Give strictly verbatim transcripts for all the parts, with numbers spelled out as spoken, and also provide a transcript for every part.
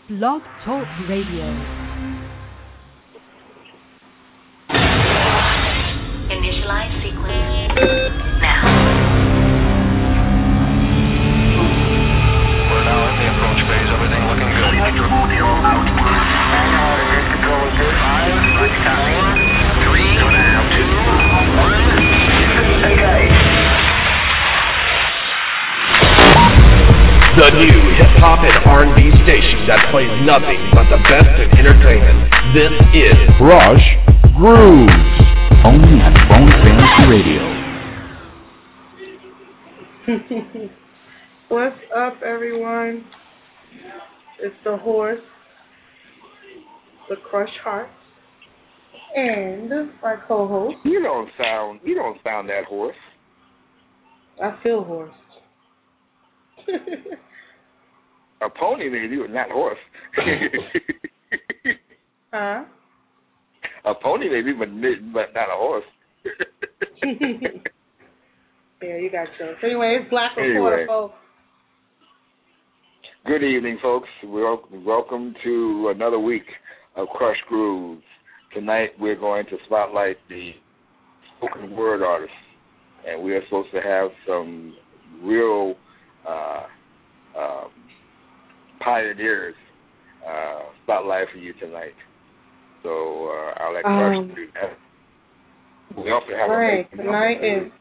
Blog Talk Radio. Initialize sequence now. We're now in the approach phase. Everything looking good. Five, four, three, two, one. The new hip-hop and R and B station that plays nothing but the best in entertainment. This is Crush Grooves. Only at Bone Fantasy Radio. What's up, everyone? It's the horse, the Crush Heart, and my co-host. You don't sound. You don't sound that hoarse. I feel hoarse. A pony maybe, but not horse. Huh? A pony maybe, but but not a horse. Yeah, you got jokes. Anyway, it's Black Reporter, Anyway. folks. Good evening, folks. Wel- Welcome to another week of Crush Grooves. Tonight we're going to spotlight the spoken word artists, and we are supposed to have some real uh, um, pioneers uh, spotlight for you tonight. So uh, I'll let Crush Um, do that. We also have All a right, making tonight number is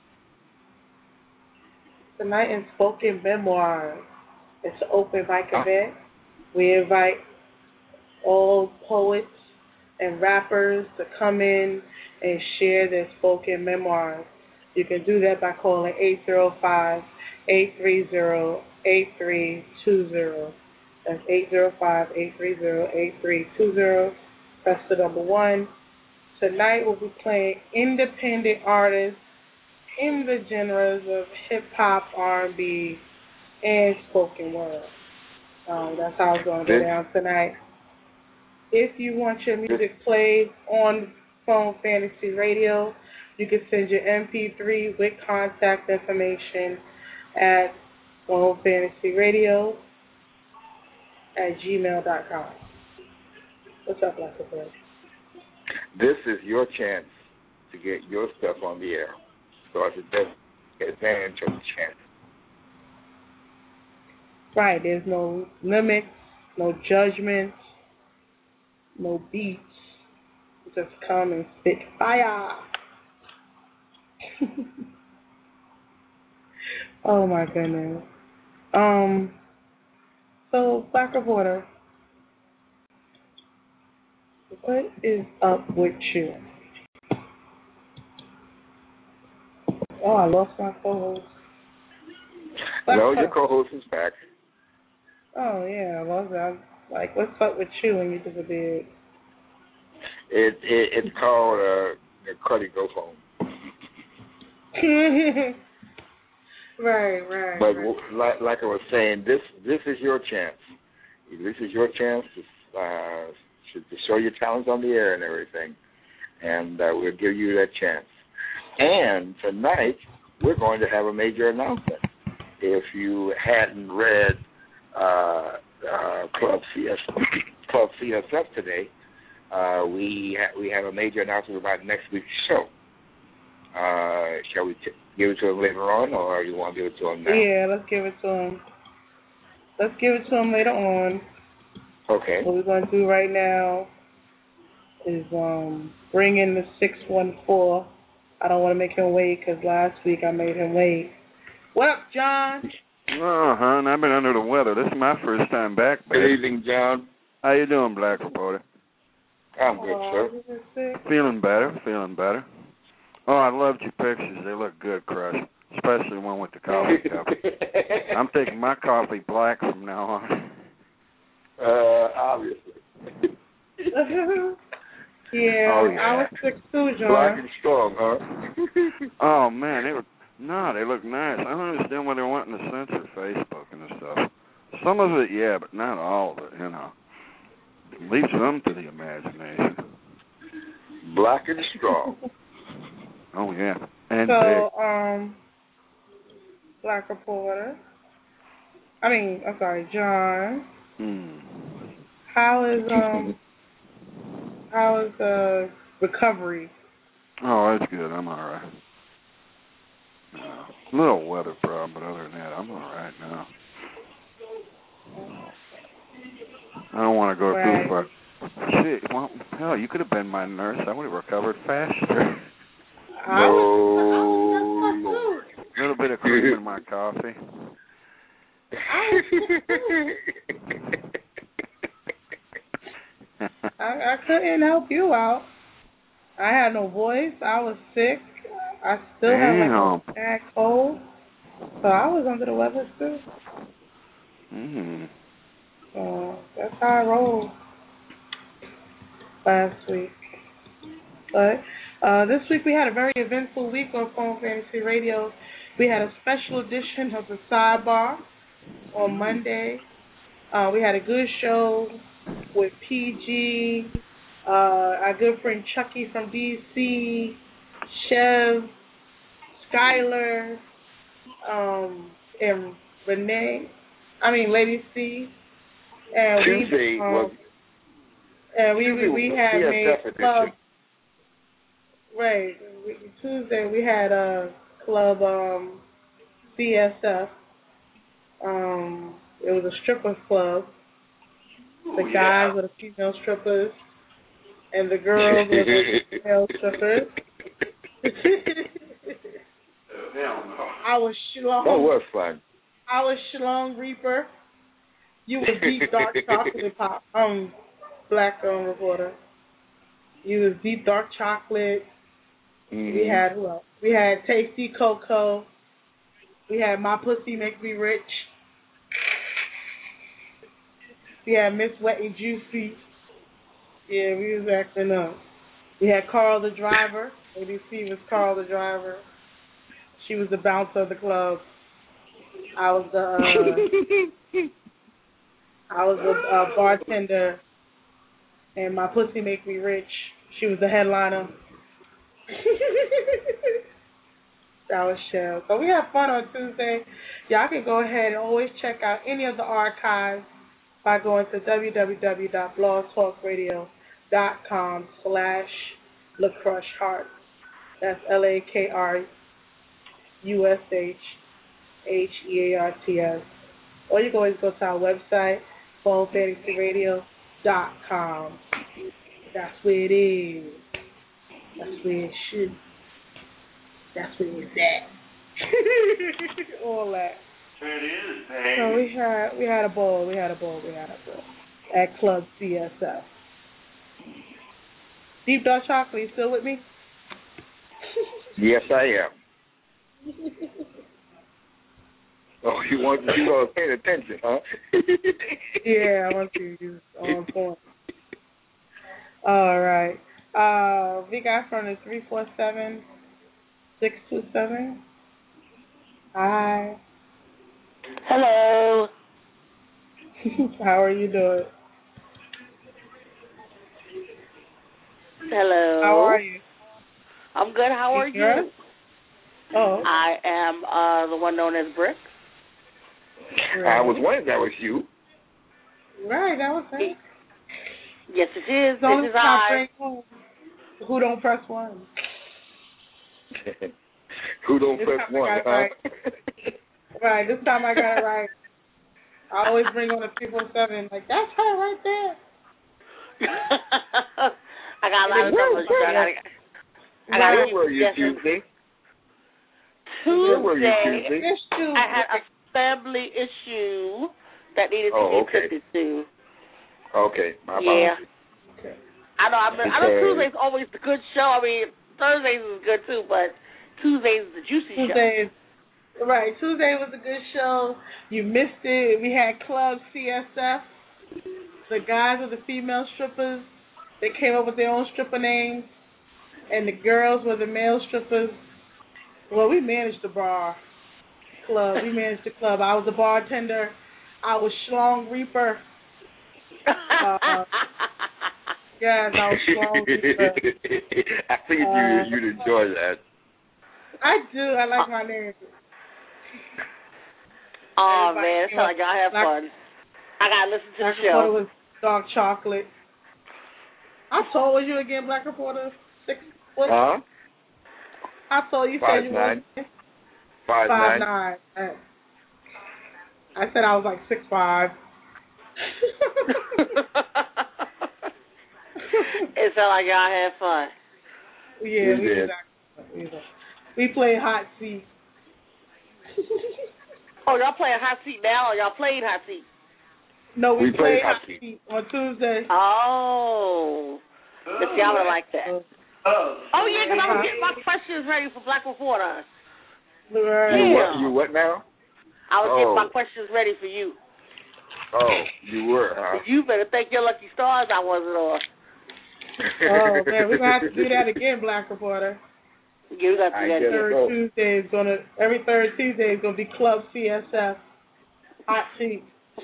tonight is spoken memoirs. It's an open mic Huh? event. We invite all poets and rappers to come in and share their spoken memoirs. You can do that by calling eight zero five, eight three zero, eight three two zero. That's eight zero five, eight three zero, eight three two zero. Press the number one. Tonight we'll be playing independent artists in the genres of hip-hop, R and B, and spoken word. Um, that's how it's going to go down tonight. If you want your music played on Phone Fantasy Radio, you can send your M P three with contact information at Phone Fantasy Radio at gmail dot com. What's up, Black Boy? This is your chance to get your stuff on the air. So I should take advantage of the chance. Right, there's no limits, no judgments, no beats. Just come and spit fire. Oh my goodness. Um. So, Black Reporter, what is up with you? Oh, I lost my co-host. No, your co-host is back. Oh yeah, I lost that. Like, what's up with you when you disappeared? It, it it's called uh, the Cuddy Go Phone. Right, right. But right. w- like like I was saying, this this is your chance. This is your chance to uh, to, to show your talents on the air and everything, and uh, we'll give you that chance. And tonight we're going to have a major announcement. If you hadn't read uh, uh, Club C S Club C S F today, uh, we ha- we have a major announcement about next week's show. Uh, shall we t- give it to him later on, or you want to give it to him now? Yeah, let's give it to him. Let's give it to him later on. Okay. What we're going to do right now is um, bring in the six one four. I don't want to make him wait because last week I made him wait. What up, John? Oh, hon, I've been under the weather. This is my first time back, babe. Good evening, John. How you doing, Black Reporter? I'm good, Aw, sir. you just sick? Feeling better, feeling better. Oh, I loved your pictures. They look good, Crush. Especially one with the coffee cup. I'm taking my coffee black from now on. Uh, obviously. Yeah, Oh, yeah. I was sick too, John. Black and strong, huh? Oh, man, they look, no, they look nice. I don't understand why they're wanting to censor Facebook and stuff. Some of it, yeah, but not all of it, you know. Leave some to the imagination. Black and strong. Oh, yeah. And So, big. um, Black Reporter. I mean, I'm sorry, John. Hmm. How is um how is uh recovery? Oh, that's good. I'm all right. Uh, little weather problem, but other than that, I'm all right now. I don't want to go Right. too far. Shit, well, hell, you could have been my nurse. I would have recovered faster. I No, was, Lord. A little bit of cream in my coffee. I, I couldn't help you out. I had no voice. I was sick. I still had like Damn. a bad cold. So I was under the weather too. Mm. So that's how I rolled last week. But uh, this week we had a very eventful week on Phone Fantasy Radio. We had a special edition of the Sidebar on Monday. Uh, we had a good show with P G, uh, our good friend Chucky from D C, Chev, Skylar, um, and Renee. I mean, Lady C. And Tuesday we, um, was. and we Tuesday we, we was had C S made F club. edition. Right. We, Tuesday we had a club um, C S F. Um, it was a strippers club. The Ooh, guys yeah. were the female strippers, and the girls were the male strippers. Hell no. I was Shlong. That was fun. I was Shlong Reaper. You was Deep Dark Chocolate Pop. Um, Black um, reporter. You was Deep Dark Chocolate. Mm-hmm. We had who else? We had Tasty Cocoa. We had My Pussy Make Me Rich. We had Miss Wet and Juicy. Yeah, we was acting up. We had Carl the Driver. A B C was Carl the Driver. She was the bouncer of the club. I was the uh, I was the uh, bartender, and My Pussy Make Me Rich. She was the headliner. That was Shell. So we had fun on Tuesday. Y'all can go ahead and always check out any of the archives by going to www.blogtalkradio.com slash LaCrushHeart. That's L A K R U S H H E A R T S. Or you can always go to our website, phone fantasy radio dot com. That's where it is. That's where it should. That's where it's at. All that. It is, So we had we had a ball, we had a ball, we had a ball at Club C S F. Deep Dark Chocolate, you still with me? Yes, I am. Oh, you want you want to pay attention, huh? Yeah, I want you to use on point. All right. Uh, we got from the three four seven, six two seven. Hi. Hello. How are you doing? Hello. How are you? I'm good. How are You you? good? Oh. I am uh, the one known as Brick. I was wondering if that was you. Right, that was it. Yes, it is. Don't This is stop I. bring home. Who don't press one? Who don't This press time I one, got it huh? right. Right, this time I got it right. I always bring on the three four seven, like, that's her right there. I got a lot of stuff. I got. I got Where were you Tuesday? Where were you Tuesday, Tuesday? I had a family issue that needed to Oh, be okay. attended to. Okay, my Yeah. apologies. I know. I, mean, I know Tuesday's always the good show. I mean, Thursdays is good too, but Tuesday's the juicy Tuesday is, right, Tuesday was a good show. You missed it. We had Club C S F. The guys were the female strippers. They came up with their own stripper names. And the girls were the male strippers. Well, we managed the bar club. We managed the club. I was the bartender. I was Shlong Reaper. Uh, yes, I was Shlong Reaper. I figured Uh, you, you'd enjoy that. I do. I like my name. Oh Everybody man, it sounds like y'all have Black, fun. I gotta listen to the Black show. was Dark chocolate. How tall was you again, Black Reporter? Six foot? Huh? How tall you Five said you nine. were? Five, Five nine. nine. I said I was like six five. It sounded like y'all had fun. Yeah, we, we did. We, did. we played hot seat. Oh, y'all playing hot seat now, or y'all played hot seat? No, we, we played, played hot hot seat. seat on Tuesday. Oh, but y'all would like that. Oh, oh yeah, because I was getting my questions ready for Black Reporter. Right. You Yeah. what? You what now? I was Oh. getting my questions ready for you. Oh, you were, huh? You better thank your lucky stars I wasn't on. Oh man, we're gonna have to do that again, Black Reporter. Yeah, we got to do that I guess again. Third so. Tuesday is gonna every third Tuesday is gonna be Club C S F. Hot seat.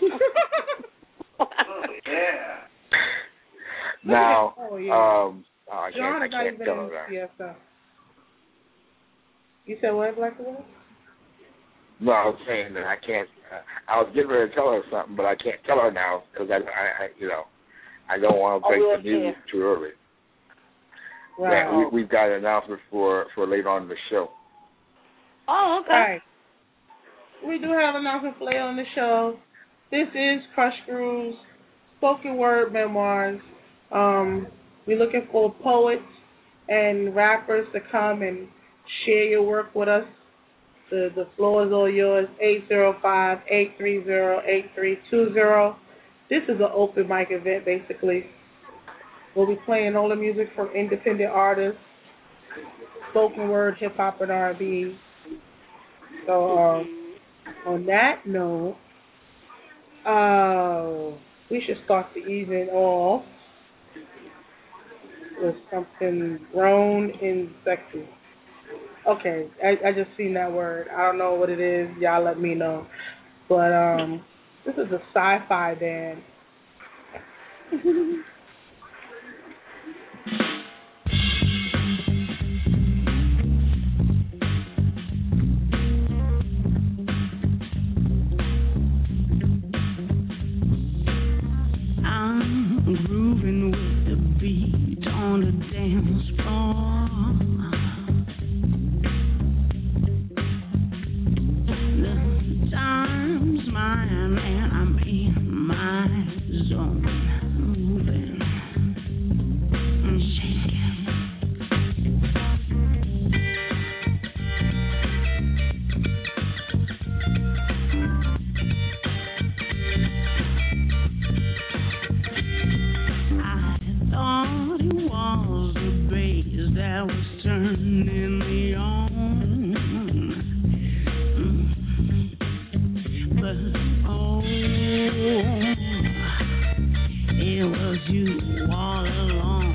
Yeah. Now, Oh, yeah. um, oh, I John can't, I is not can't even tell in her that. C S F. You said what, Black Reporter? No, I was saying that I can't. Uh, I was getting ready to tell her something, but I can't tell her now because I, I, I, you know, I don't want to Oh, break we the don't news care. too early. Right. Yeah, we, we've got an announcement for, for later on in the show. Oh, okay. Right. We do have an announcement for later on the show. This is Crush Groove's spoken word memoirs. Um, we're looking for poets and rappers to come and share your work with us. The the floor is all yours. eight zero five, eight three zero, eight three two zero. This is an open mic event, basically. We'll be playing all the music from independent artists, spoken word, hip hop, and R and B. So, um, on that note, uh, we should start the evening off with something grown and sexy. Okay, I, I just seen that word. I don't know what it is. Y'all let me know. But um, this is a sci-fi band. I'm grooving with the beat on the dance floor. The time's mine and I'm in my zone, moving and shaking. I thought it was the bass that was turning me on. But oh, it was you all along.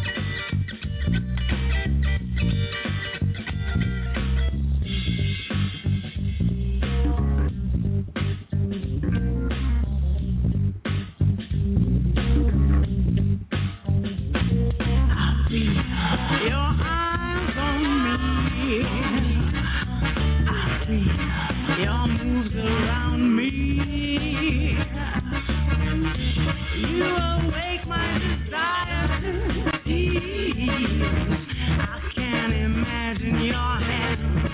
I feel your eyes on me. I feel your moves around me. You awake my desire to see. I can't imagine your hands,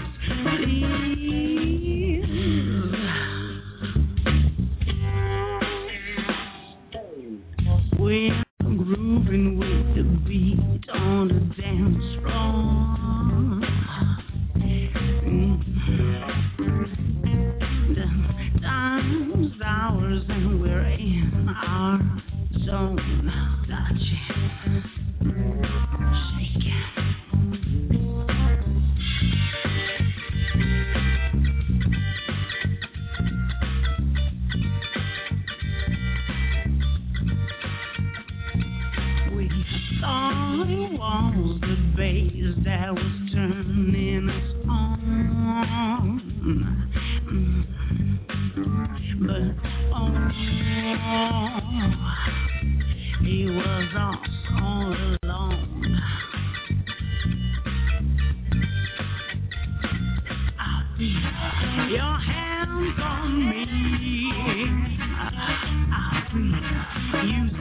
please. We're grooving with the beat on the dance floor. The time's ours and we're in our zone, touching, shaking. We thought it was the bass that was turning us on. Mm. But oh, it was us all along. I feel your hands on me. I feel you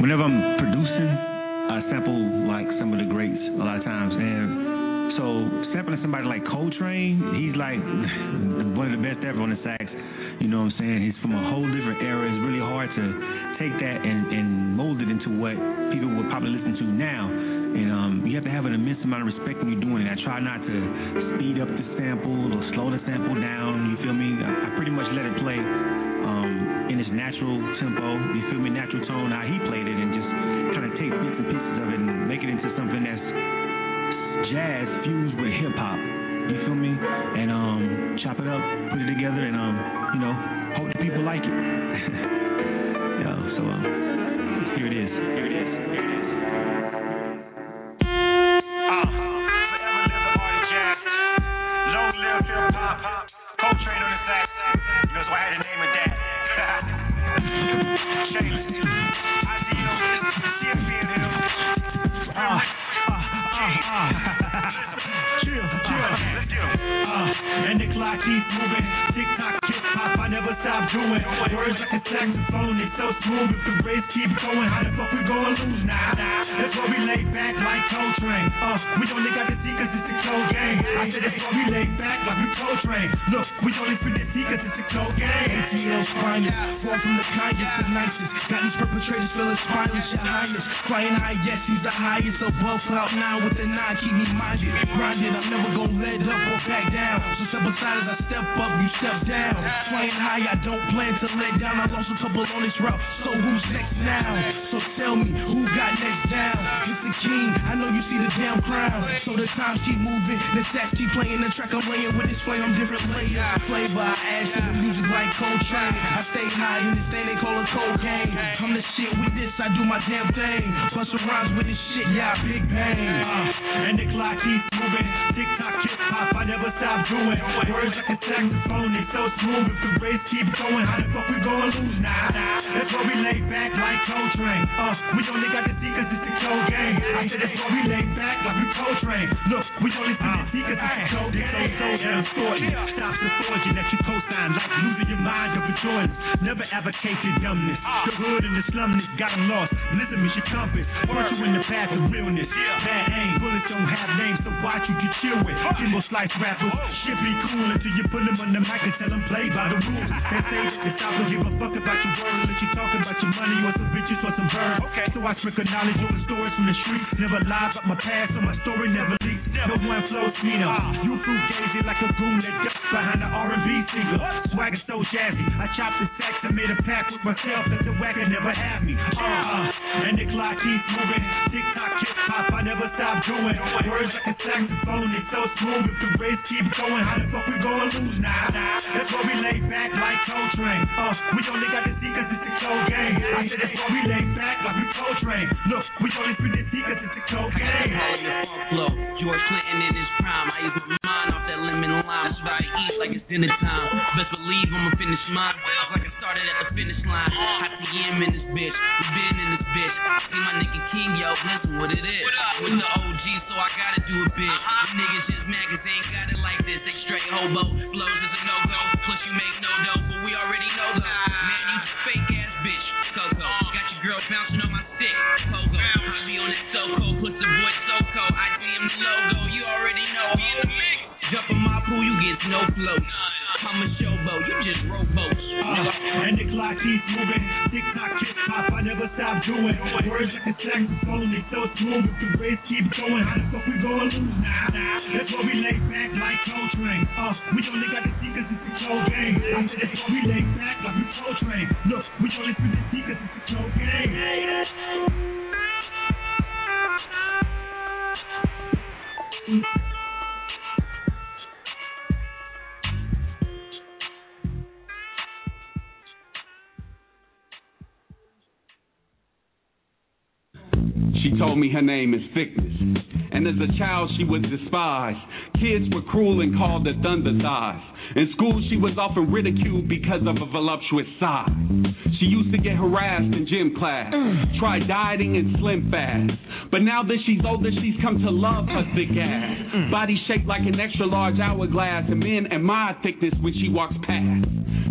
whenever I'm producing, I sample like some of the greats a lot of times. And so sampling somebody like Coltrane, he's like one of the best ever on the sax. You know what I'm saying? He's from a whole different era. It's really hard to take that and, and mold it into what people would probably listen to now. And um, you have to have an immense amount of respect when you're doing it. I try not to speed up the sample or slow the sample down. You feel me? I, I pretty much let it play um, in its natural tempo. You feel me? Natural tone. How he played it, and just kind of take bits and pieces of it and make it into something that's jazz fused with hip hop. You feel me? And um, chop it up, put it together, and um, you know, hope that people like it. Yo, so um, here it is. Here it is. Here it is. Coltrane on the sax, you know, so I had to name it that. Shameless. Ideal, champion, uh, uh, uh, chill, chill, let's do it. Uh, and the clock keeps moving, tick-tock, hip-hop, I never stop doing. Words like a saxophone, they so smooth, if the race keeps going, how the fuck we gonna lose now? That's why we lay back like Coltrane. Uh, we only got the see cause it's a cold game. I said that's why we lay back like we Coltrane. Look, we only spit the see cause it's a cold game. A T L's finest, fall from the kindest to nicest. Got these perpetrators feeling spineless, your highness. Flying high, yes, he's the highest. So blow cloud nine with the nine, keep me minded. Grinded, I'm never gonna let up or back down. So step aside as I step up, you step down. Flying high, I don't plan to let down. I lost a couple on this route, so who's next now? So tell me, who got next down? It's the king, I know you see the damn crown. So the time keep moving, the stats keep playing, the track I'm laying with this flame, I'm different layers. Flavor, I add to the music like Coltrane. I stay high in this thing they call a cocaine. I'm the shit with this, I do my damn thing. Bust rhymes with this shit, yeah, big bang. Uh, and the clock keeps moving, tick-tock, hip-hop, I never stop doing. Words like a saxophone, they so smooth, if the race keeps going, how the fuck we gonna lose now? That's why we lay back like Coltrane. Uh, we only got the see cause it's a cold game. I said that's why we lay back like we Coltrane. Look, we only see the see cause it's a cold game. This old soldier and story, stop the forging that you co-sign like losing your mind over Jordans. Never advocate your dumbness. The hood and the slumness got them lost. Listen me, she compass. Put you in the path of realness. Bad aim, bullets don't have names, so watch you get chill with. Kimbo slice rappers, shit be cool until you put them on the mic and tell them play by the rules. They say that the South don't give a fuck about your word unless you talking about your money or some bitches or some birds. Okay, so I trickle knowledge over stories from the streets. Never lie about my past, so my story never leaks. No one flows me no. You fruit gazy like a goon that ducks behind the R and B singer. Swagger so jazzy, I chopped the sax and made a pact with myself that the whacker never had me. Uh, uh, and the clock keeps moving, tick-tock, hip-hop, I never stop doing. Words like a saxophone, they so smooth, if the race keeps going, how the fuck we gonna lose now? That's why we lay back like Coltrane. Uh, we only got the see cause it's a cold game. I said that's why we lay back like we Coltrane. Look, we only spit the see cause it's a cold game. Flow, George Clinton in his prime. I use my mind off that lemon lime. Move out east like it's dinner time. Best believe I'ma finish mine. Like I started at the finish line. I T M in this bitch. We been in this bitch. See my nigga King, yo, listen what it is. With the O G, so I gotta do it big. The niggas just mad cause they ain't got it like this. They straight hobo. Flows is a no-go. Plus you make no dough, but we already know though. Man, you just fake ass bitch. Coco. Got your girl bouncing on my stick. Pogo. I be on that so-co. Put the boy so-co. I D M the logo. You already know. We in the mix. Jump in my pool, you get no floats. I'm a showboat, you just rowboats. Uh, and the clock keeps moving, tick-tock, hip-hop, I never stop doing. Words like a saxophone, they so smooth, if the race keeps going, how the fuck we gonna lose now? That's why we lay back like Coltrane. Uh, we only got the see cause it's a cold game. I said that's why we lay back like we Coltrane. Look, we only spit the see cause it's a cold game. She told me her name is Thickness, and as a child she was despised. Kids were cruel and called her Thunder Thighs. In school she was often ridiculed because of a voluptuous size. She used to get harassed in gym class, tried dieting and slim fast. But now that she's older, she's come to love her thick ass. Body shaped like an extra large hourglass, and men admire thickness when she walks past.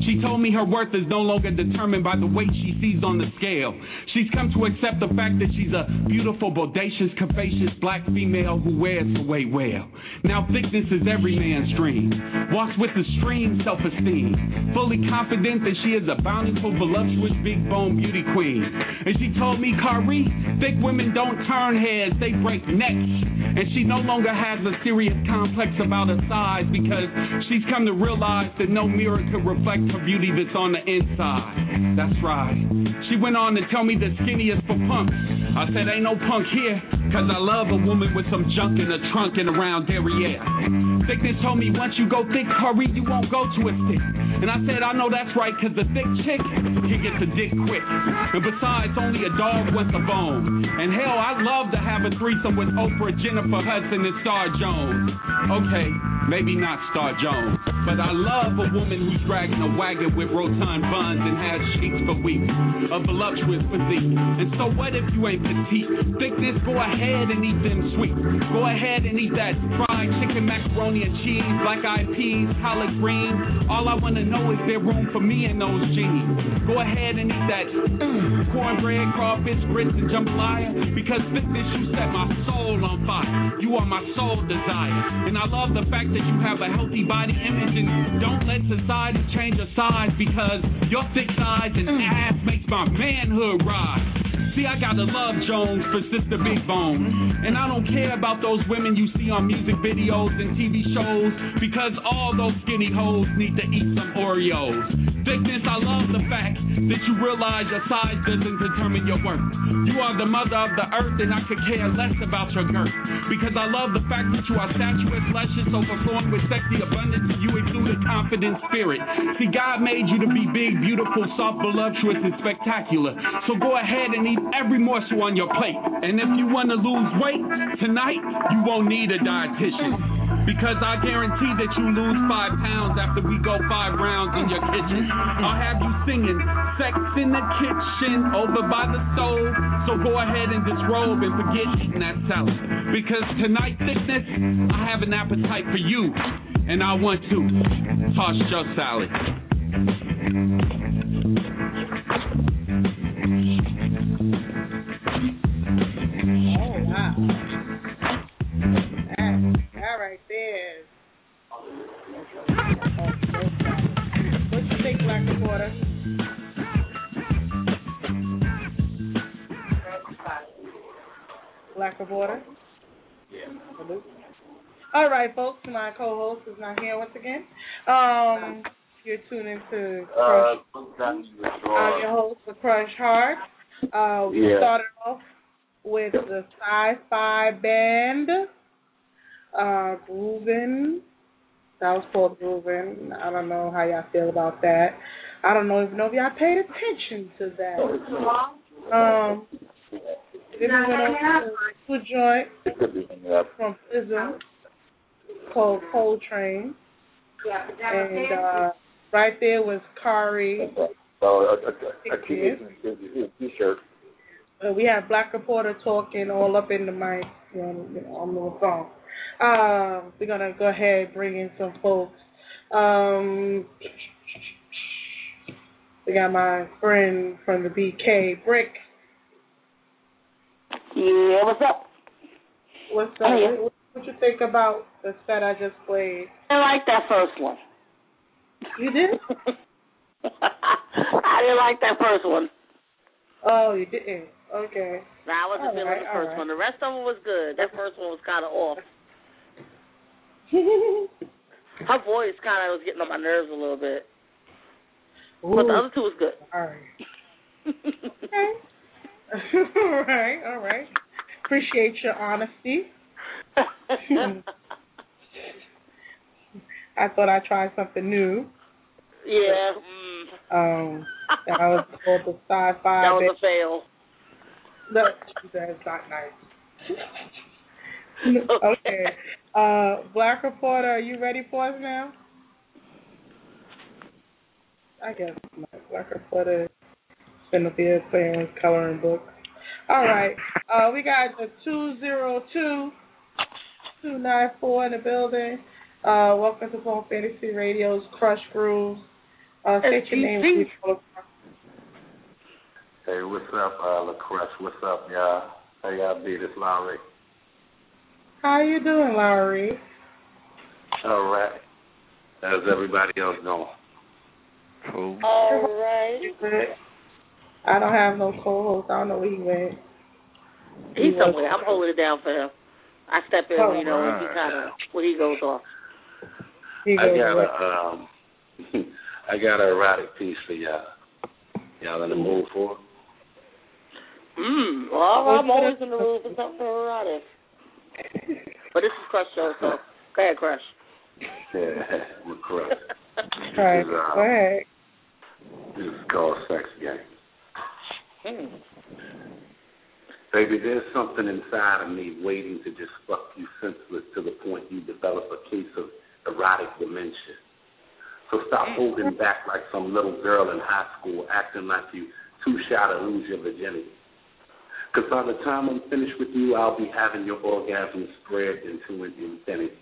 She told me her worth is no longer determined by the weight she sees on the scale. She's come to accept the fact that she's a beautiful, bodacious, capacious black female who wears her weight well. Now thickness is every man's dream. Walks with extreme self-esteem. Fully confident that she is a bountiful, voluptuous, big bone beauty queen. And she told me, Kari, thick women don't turn heads, they break necks. And she no longer has a serious complex about her size because she's come to realize that no mirror could reflect her beauty that's on the inside. That's right. She went on to tell me the skinniest for punks. I said, ain't no punk here, cause I love a woman with some junk in her trunk and around derriere. Thickness told me once you go thick, Curry, you won't go to a stick. And I said, I know that's right, cause the thick chick can get the dick quick. And besides, only a dog wants a bone. And hell, I'd love to have a threesome with Oprah, Jennifer Hudson, and Star Jones. Okay, maybe not Star Jones, but I love a woman who's dragging a wagon with rotund buns and has cheeks for weeks, a voluptuous physique. And so what if you ain't petite? Thickness, go ahead and eat them sweets. Go ahead and eat that fried chicken, macaroni and cheese, black eyed peas, collard greens. All I want to know is there room for me in those jeans. Go ahead and eat that mm, cornbread, crawfish, grits, and jambalaya, because thickness, you set my soul on fire. You are my soul desire. And I love the fact that you have a healthy body image, and don't let society change your size, because your thick thighs and ass makes my manhood rise. See, I gotta love Jones for Sister Big Bone. And I don't care about those women you see on music videos and T V shows, because all those skinny hoes need to eat some Oreos. Thickness, I love the fact that you realize your size doesn't determine your worth. You are the mother of the earth, and I could care less about your girth, because I love the fact that you are statuesque, luscious, overflowing with sexy abundance, and you exude a confident spirit. See, God made you to be big, beautiful, soft, voluptuous, and spectacular. So go ahead and eat every morsel on your plate. And if you want to lose weight tonight, you won't need a dietitian, because I guarantee that you lose five pounds after we go five rounds in your kitchen. I'll have you singing sex in the kitchen over by the stove. So go ahead and disrobe and forget eating that salad, because tonight, thickness, I have an appetite for you, and I want to toss your salad. Oh, wow. That, that right there. What you think, Black Reporter? Black Reporter? Yeah. All right, folks. My co-host is not here once again. Um, you're tuning to Crush. Uh, I'm your host for Crush Heart. Uh, we yeah. started off with the sci-fi band, uh, Groovin'. That was called Groovin'. I don't know how y'all feel about that. I don't know even know if y'all paid attention to that. Um, then we went on to a joint from Prism called Coltrane. And uh, right there was Kari. Oh, a, a, a t-shirt. Uh, we have Black Reporter talking all up in the mic, you know, you know, on the phone. Uh, we're gonna go ahead and bring in some folks. Um, we got my friend from the B K, Brick. Yeah, what's up? What's up? Hey. What, what you think about the set I just played? I like that first one. You did? I didn't like that first one. Oh, you didn't? Okay. Nah, I wasn't feeling right, the first right. one. The rest of them was good. That first one was kind of off. Her voice kind of was getting on my nerves a little bit. Ooh. But the other two was good. All right. Okay. all right, all right. Appreciate your honesty. I thought I'd try something new. Yeah. Mm. Um, that was called the sci-fi. That was a fail. No, that's not nice. Okay. Uh, Black Reporter, are you ready for us now? I guess not. Black Reporter is going to be playing coloring books. All right. Uh, we got the two zero two, two nine four in the building. Uh, welcome to Phone Fantasy Radio's Crush Grooves. Uh, state your name, please. Hey, what's up, uh, LaCrush? What's up, y'all? How y'all be? This Lowry. How you doing, Lowry? All right. How's everybody else going? Cool. All right. I don't have no co-host. I don't know where he went. He's somewhere. I'm holding it down for him. I step in, Oh, you know, when right. he kind of when he goes off. He I goes got away. a um, I got an erotic piece for y'all. Y'all in the mood for it? Mm. Well, I'm always in the mood for something erotic. But this is Crush show, so go ahead, Crush. Yeah, we're correct. All right, This is, uh, go ahead. This is called Sex Game. Mm. Baby, there's something inside of me waiting to just fuck you senseless to the point you develop a case of erotic dementia. So stop holding back like some little girl in high school acting like you too shy to lose your virginity. Because by the time I'm finished with you, I'll be having your orgasm spread into an infinity.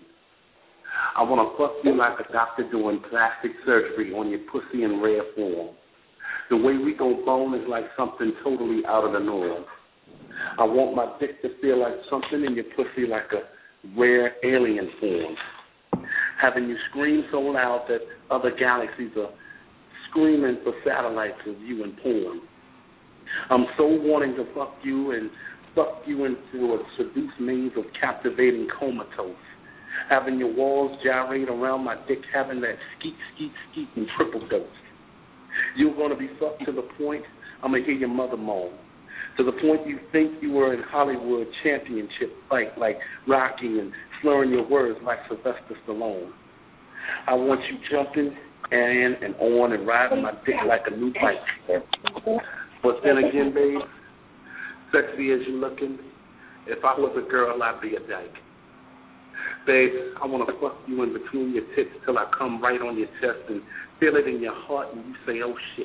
I want to fuck you like a doctor doing plastic surgery on your pussy in rare form. The way we go bone is like something totally out of the norm. I want my dick to feel like something in your pussy like a rare alien form. Having you scream so loud that other galaxies are screaming for satellites of you and porn. I'm so wanting to fuck you and fuck you into a seduced maze of captivating comatose. Having your walls gyrate around my dick, having that skeet, skeet, skeet and triple dose. You're going to be fucked to the point I'm going to hear your mother moan. To the point you think you were in Hollywood championship fight like Rocky and slurring your words like Sylvester Stallone. I want you jumping and and on and riding my dick like a new bike. But then again, babe, sexy as you looking, if I was a girl, I'd be a dyke. Babe, I want to fuck you in between your tits till I come right on your chest and feel it in your heart and you say, oh, shit.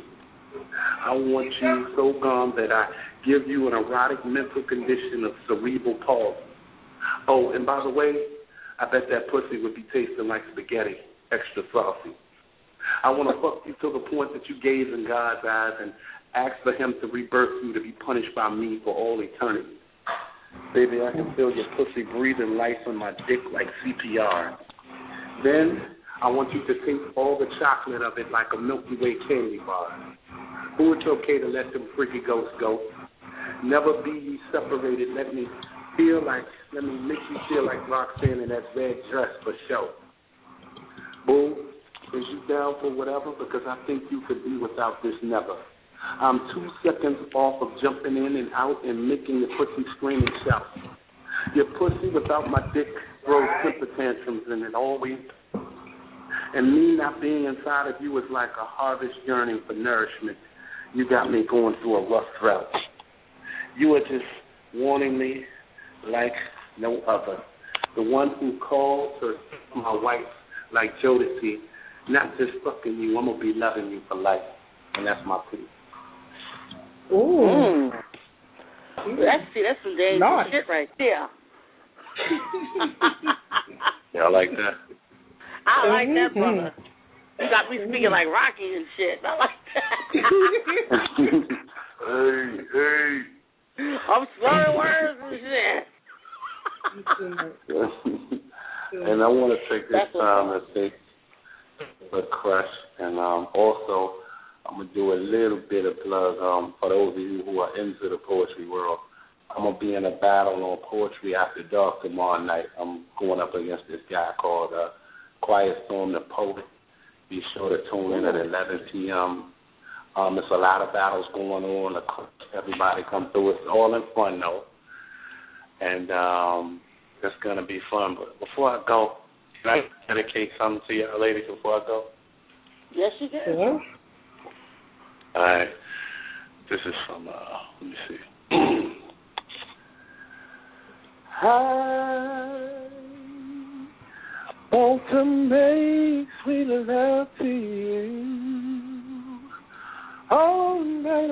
I want you so gone that I give you an erotic mental condition of cerebral palsy. Oh, and by the way, I bet that pussy would be tasting like spaghetti, extra saucy. I want to fuck you to the point that you gaze in God's eyes and ask for him to rebirth you to be punished by me for all eternity. Baby, I can feel your pussy breathing life on my dick like C P R. Then I want you to taste all the chocolate of it like a Milky Way candy bar. Oh, it's okay to let them freaky ghosts go. Never be ye separated. Let me feel like, let me make you feel like Roxanne in that red dress for show. Boo, is you down for whatever? Because I think you could be without this never. I'm two seconds off of jumping in and out and making your pussy scream and shout. Your pussy without my dick throws temper tantrums and it always. And me not being inside of you is like a harvest yearning for nourishment. You got me going through a rough drought. You are just wanting me like no other. The one who calls her my wife like Jodeci, not just fucking you, I'm going to be loving you for life. And that's my plea. Ooh. Mm. That's, see, that's some dangerous nice. Shit right there. Y'all like that? I like that, brother. You got me speaking like Rocky and shit. I like that. hey, hey. I'm slurring words and shit. And I want to take this That's time to thank the Crush. And um, also, I'm going to do a little bit of plug um, for those of you who are into the poetry world. I'm going to be in a battle on Poetry After Dark tomorrow night. I'm going up against this guy called uh, Quiet Storm the Poet. Be sure to tune in at eleven p.m. Um, there's a lot of battles going on. Everybody come through. It's all in fun, though. And um, it's going to be fun. But before I go, can I dedicate something to y'all ladies before I go? Yes, you can. Yeah. All right. This is from, uh, let me see. I want to make sweet love to you all night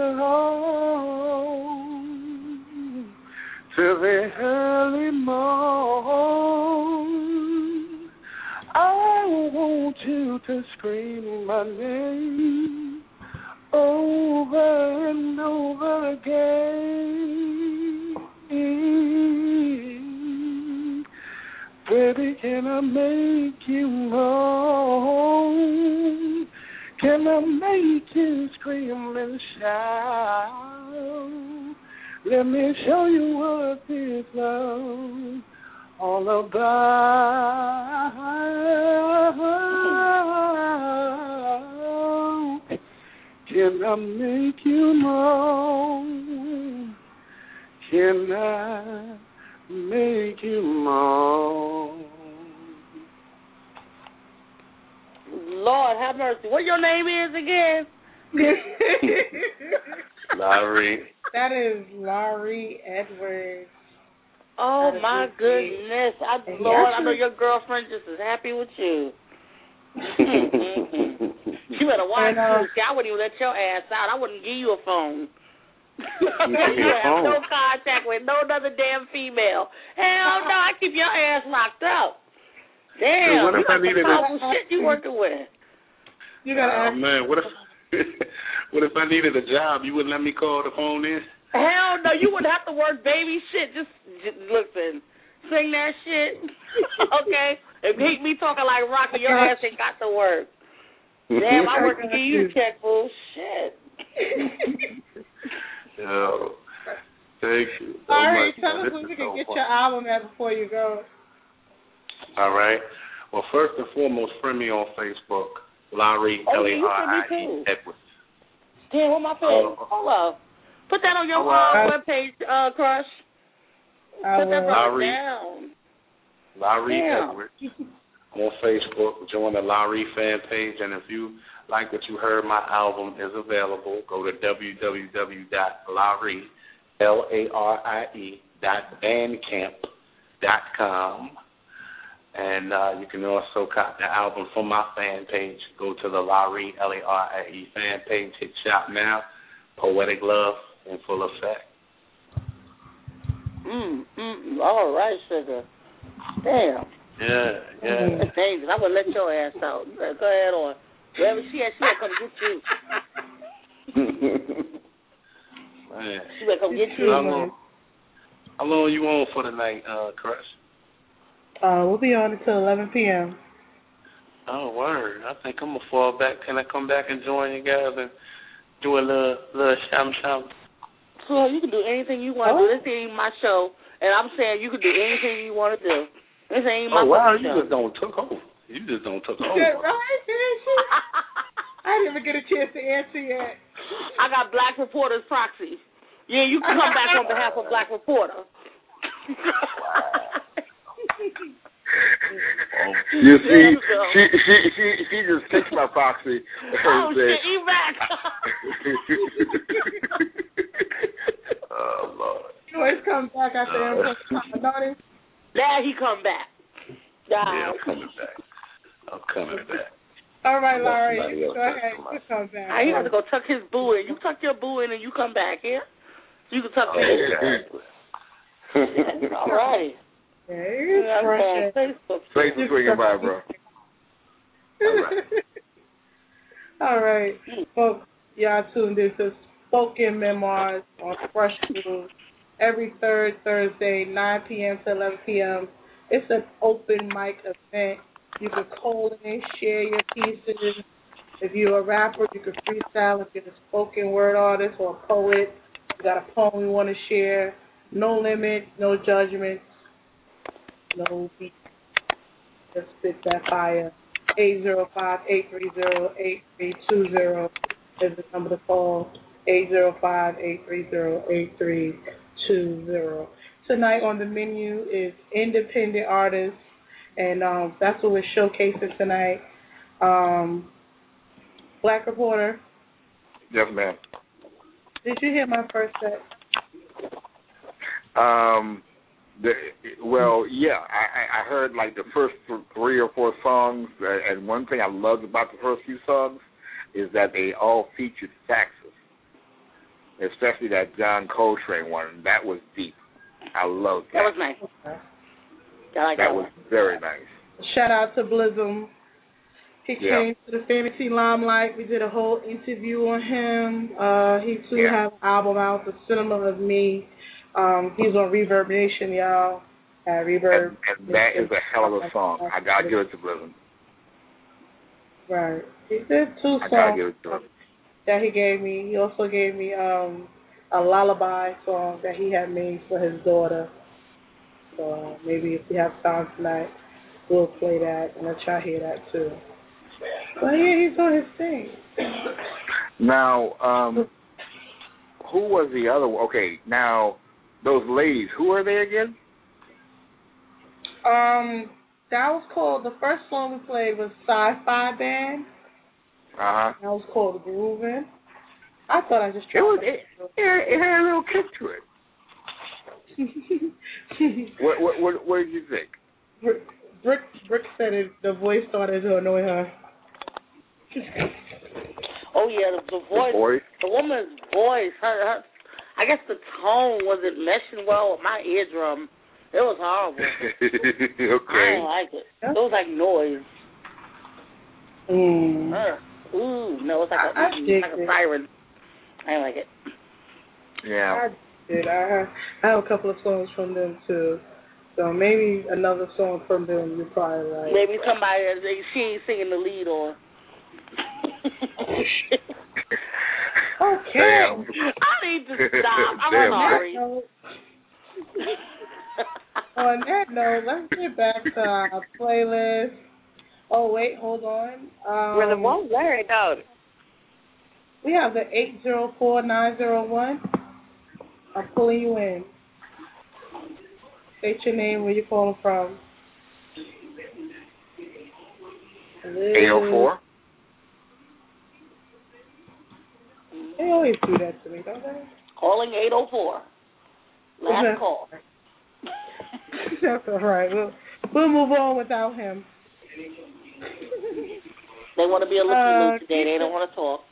long till the early morn. I want you to scream my name over and over again. Baby, can I make you moan? Can I make you scream and shout? Let me show you what this love all about. Can I make you moan? Can I make you moan? Lord have mercy. What your name is again? Larry. That is Larry Edwards. Oh my goodness. I, Lord, I know your girlfriend just as happy with you. You better watch this. I wouldn't even let your ass out. I wouldn't give you a phone. You have no contact with no other damn female. Hell no, I keep your ass locked up. Damn, so what if you I needed powerful a... shit you working with. You gotta oh ask. man, what if what if I needed a job? You wouldn't let me call the phone in? Hell no, you wouldn't have to work baby shit. Just, just listen, sing that shit, okay? If he me talking like Rocky, your ass ain't got to work. Damn, I work to give you a check, fool. Shit. Yo, thank you so All right, much. tell man. us This when is we can so get fun. your album at before you go. All right. Well, first and foremost, friend me on Facebook, Larry, Oh, L A yeah, you R friend me I E, too. Edwards. Damn, what my friend? Uh, Hold up. Put that on your all right. uh, webpage, uh, Crush. I Put that will. brother Larry. down. Larry Damn. Edwards on Facebook. Join the Larry fan page, and if you like what you heard, my album is available. Go to w w w dot larry, L A R I E, dot bandcamp dot com. And uh, you can also copy the album from my fan page. Go to the Larry, L A R I E fan page. Hit shop now. Poetic Love in full effect. Mm, mm, all right, sugar. Damn. Yeah, yeah. That's dangerous. I would let your ass out. Go ahead on. Wherever she at, she will come get you. Man. She will come get you. How long, how long you on for the night, uh, Crush? Uh, we'll be on until eleven p.m. Oh, word. I think I'm going to fall back. Can I come back and join you guys and do a little, little sham-sham? So you can do anything you want to Oh. do. This ain't my show, and I'm saying you can do anything you want to do. This ain't my Oh, wow. fucking You show. just don't took over. You just don't took over. Yeah, right? I didn't even get a chance to answer yet. I got Black Reporter's proxy. Yeah, you can come back on behalf of Black Reporter. You see, she she she she just kicked my proxy. Oh shit, he back. Oh Lord. He always comes back after Uh, every notice. Now he come back. Yeah, I'm coming back. I'm coming back. All right, I want Larry, somebody you else go to ahead. come You come back. Now he has to go tuck his boo in. You tuck your boo in and you come back, yeah? You can tuck Oh, me in. exactly. All right. Yeah, Yeah, I'm on Facebook. Facebook swinging by, bro. All right. All right, folks, y'all tuned in to Spoken Memoirs on Fresh Groove every third Thursday, nine p.m. to eleven p.m. It's an open mic event. You can call in, share your pieces. If you're a rapper, you can freestyle. If you're a spoken word artist or a poet, you got a poem you want to share. No limit, no judgment, no beat. Just spit that fire. eight zero five, eight three zero, eight three two zero is the number to call. eight zero five, eight three zero, eight three two zero. Tonight on the menu is independent artists, and um, that's what we're showcasing tonight. Um, Black Reporter, Yes, ma'am. did you hear my first set? Um, the, well, yeah, I, I heard like the first th- three or four songs, uh, and one thing I loved about the first few songs is that they all featured saxes, especially that John Coltrane one. That was deep. I loved that. That was nice. I like That that was one. very nice. Shout out to Blizzum. He Yeah. came to the Fantasy Limelight. We did a whole interview on him. Uh, he too Yeah. has an album out, The Cinema of Me. Um, he's on Reverb Nation, y'all. At Reverb. And, and that is a hell of a song. I gotta give it to Blizzard. Right. He did two I gotta give songs it to him. that he gave me. He also gave me um, a lullaby song that he had made for his daughter. So uh, maybe if we have time tonight, we'll play that and let y'all hear that too. But yeah, he's on his thing. Now, um, who was the other one? Okay, now, those ladies, who are they again? Um, that was called, the first song we played was Sci-Fi Band. Uh-huh. That was called Groovin'. I thought I just It tried was, to- it, it, it had a little kick to it. what, what, what, what did you think? Brick, Brick, Brick said it, the voice started to annoy her. Oh yeah, the, the voice, The voice? the woman's voice. Her, her, I guess the tone wasn't meshing well with my eardrum. It was horrible. Okay. I didn't like it. It was like noise. Mm. Uh, ooh, no, it's like a, I, I it's like a it. siren. I didn't like it. Yeah. I did. I have, I have a couple of songs from them too. So maybe another song from them you probably like. Maybe somebody she ain't singing the lead on. Okay. Damn. I need to stop. I'm Damn. sorry. On that note, let's get back to our playlist. Oh wait, hold on. Um, Where the one Larry out. We have the eight zero four nine zero one. I'm pulling you in. State your name, where you calling from. eight oh four? They always do that to me, don't they? Calling eight oh four. Last call. That's all right. We'll, we'll move on without him. They want to be a looky Uh, mood today. They don't want to talk.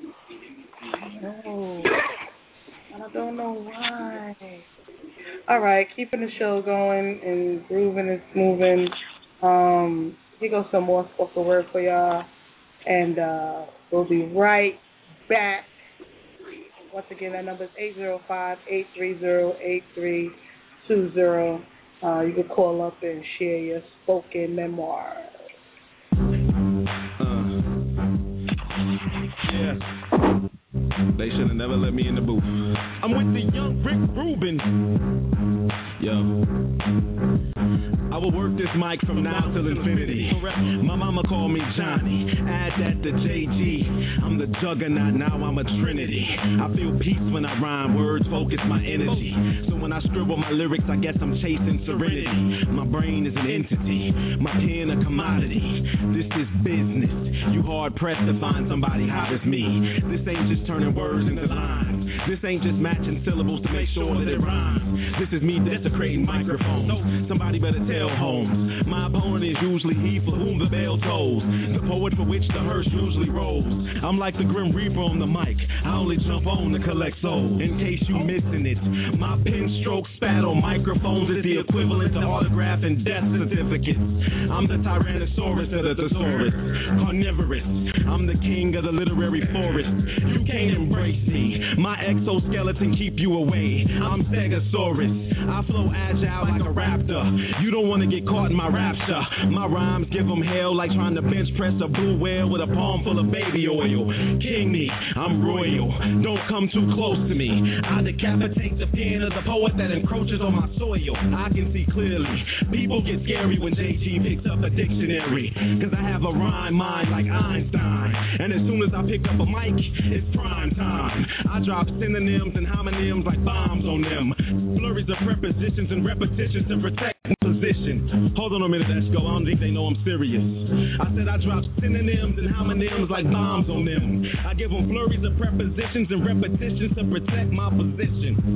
No. I don't know why. All right, keeping the show going and grooving and smoothing. Um, here goes some more spoken word for y'all. And uh, we'll be right back. Once again, that number is eight zero five, eight three zero, eight three two zero. Uh, you can call up and share your spoken memoir. Yeah. They should have never let me in the booth. I'm with the young Rick Rubin. Yo. I will work this mic from now till infinity. My mama called me Johnny. Add that to J G. I'm the juggernaut, now I'm a trinity. I feel peace when I rhyme, words focus my energy. So when I scribble my lyrics, I guess I'm chasing serenity. My brain is an entity, my pen a commodity. This is business. You hard pressed to find somebody hot as me. This ain't just turning words into lines. This ain't just matching syllables to make sure that it rhymes. This is me desecrating microphones. Somebody better tell Holmes. My opponent is usually he for whom the bell tolls. The poet for which the hearse usually rolls. I'm like the Grim Reaper on the mic. I only jump on to collect souls. In case you missing it, my pen stroke spat on microphones is the equivalent to autograph and death certificates. I'm the Tyrannosaurus of the thesaurus. Carnivorous. I'm the king of the literary forest. You can't embrace me. My exoskeleton keep you away. I'm Stegosaurus. I flow agile like a raptor. You don't want to get caught in my rapture. My rhymes give them hell like trying to bench press a blue whale with a palm full of baby oil. King me, I'm royal. Don't come too close to me. I decapitate the pen of the poet that encroaches on my soil. I can see clearly. People get scary when J G picks up a dictionary. Cause I have a rhyme mind like Einstein. And as soon as I pick up a mic, it's prime time. I drop synonyms and homonyms like bombs on them. Flurries of prepositions and repetitions to protect position. Hold on a minute, let's go. I don't think they know I'm serious. I said I drop synonyms and homonyms like bombs on them. I give them flurries of prepositions and repetitions to protect my position.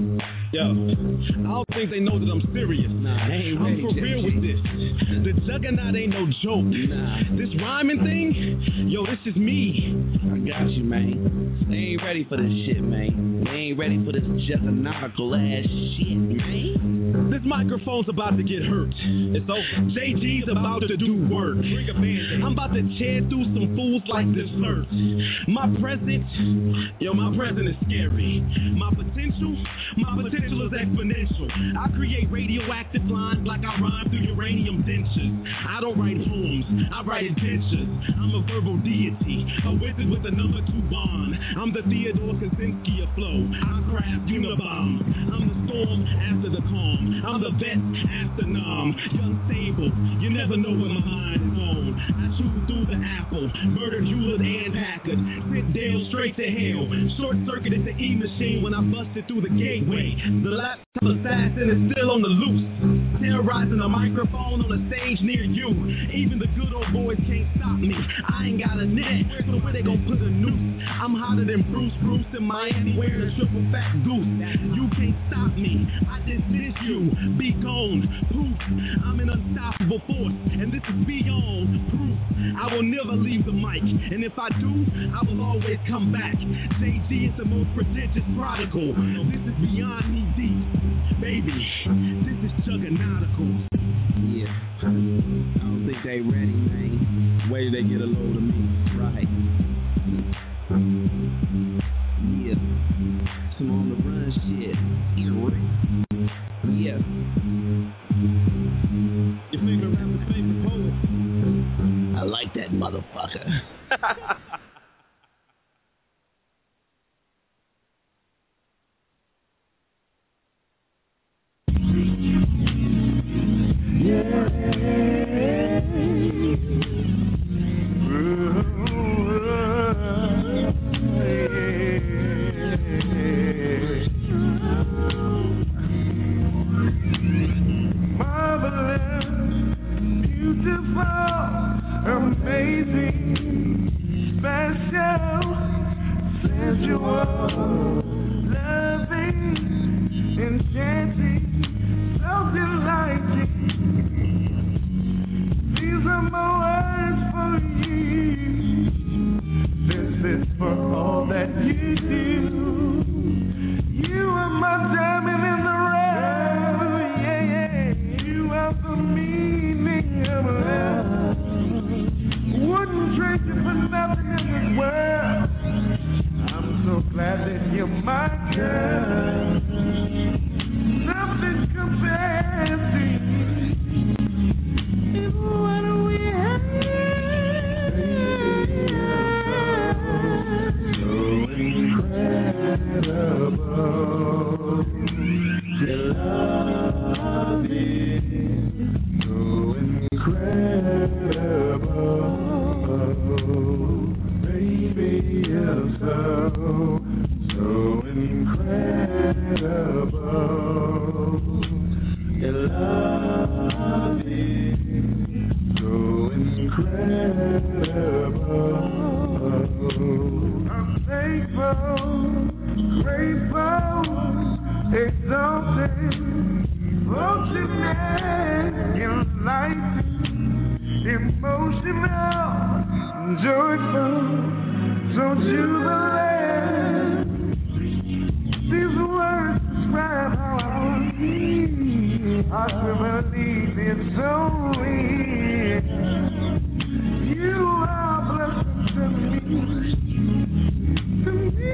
Yo, I don't think they know that I'm serious. Nah, they ain't ready. I'm for real with this. The juggernaut ain't no joke. Nah. This rhyming thing, yo, this is me. I got you, man. They ain't ready for this shit, man. They ain't ready for this juggernautical ass shit, man. This microphone's about to get hurt. It's over. J G's about to do work. I'm about to tear through some fools like dessert. My present, yo, my present is scary. My potential, my potential is exponential. I create radioactive lines like I rhyme through uranium dentures. I don't write poems, I write adventures. I'm a verbal deity, a wizard with a number two bond. I'm the Theodore Kaczynski of flow. I craft unibombs. I'm the storm after the calm. I'm the best astronom. Young Sable, you never know where my mind is on. I chewed through the apple, murdered Hewlett and Packard, sent Dale straight to hell. Short circuited the E-machine when I busted through the gateway. The laptop assassin is still on the loose, terrorizing the microphone on the stage near you. Even the good old boys can't stop me. I ain't got a net, so where they gon' put a noose? I'm hotter than Bruce Bruce in Miami wearing a triple fat goose. You can't stop me, I dismiss you. Be gone, poof. I'm an unstoppable force, and this is beyond proof. I will never leave the mic, and if I do, I will always come back. J G is the most prodigious prodigal. This is beyond me deep, baby. This is juggernautical. Yeah, I don't think they ready, man. Wait till they get a load of me, right? Yeah, some on the run shit. Yeah. Your favorite rapper, favorite poet. I like that motherfucker. Amazing, special, sensual, loving, enchanting, so delighting. These are my words for you. This is for all that you do. You are my diamond in the rough, yeah, yeah. You are the meaning of love. Wouldn't trade you for nothing in this world. I'm so glad that you're my girl. Nothing compares to you. And what do we have? So incredible. Your love is so incredible. Baby, you're so, so incredible. Your love is so incredible. I'm thankful, grateful, exalted, fortunate, enlightened, emotional, joyful, so jubilant. These words describe how I feel. I never need it so real. You are a blessing to me, to me.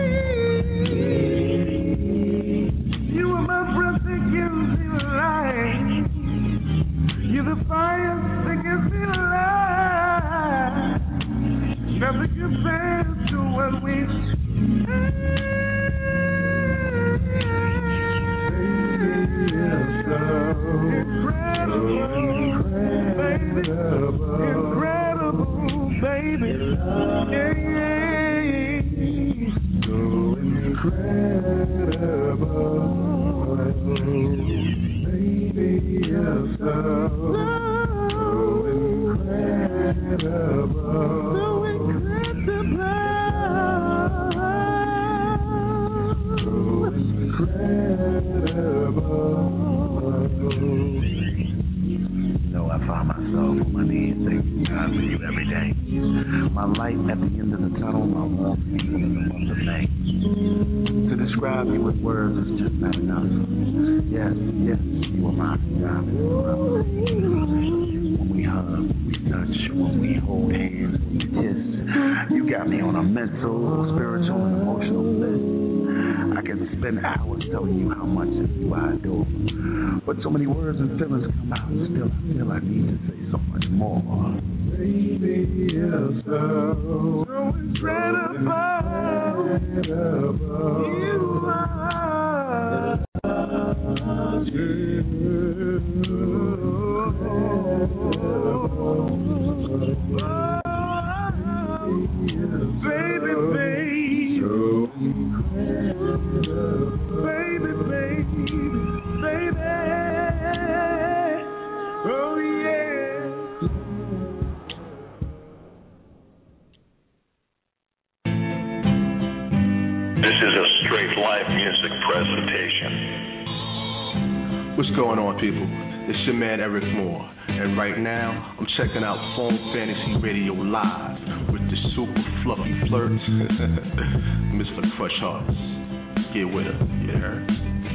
You are my breath that gives me life. You're the fire that gives me life. Nothing compares to what we describe you with words is just not enough. Yes, yes, you are my diamond forever. When we hug, we touch, when we hold hands, we kiss. You got me on a mental, spiritual, and emotional bliss. I can spend hours telling you how much of you I adore. But so many words and feelings come out, still I feel I need to say so much more. Baby, yes, so incredible. You are. Baby, baby, baby, baby, baby, oh yeah. This is a straight live music presentation. What's going on, people? It's your man Eric Moore, and right now I'm checking out Phone Fantasy Radio Live with the super fluffy flirt, Mister Crush Hearts. Get with her, you heard?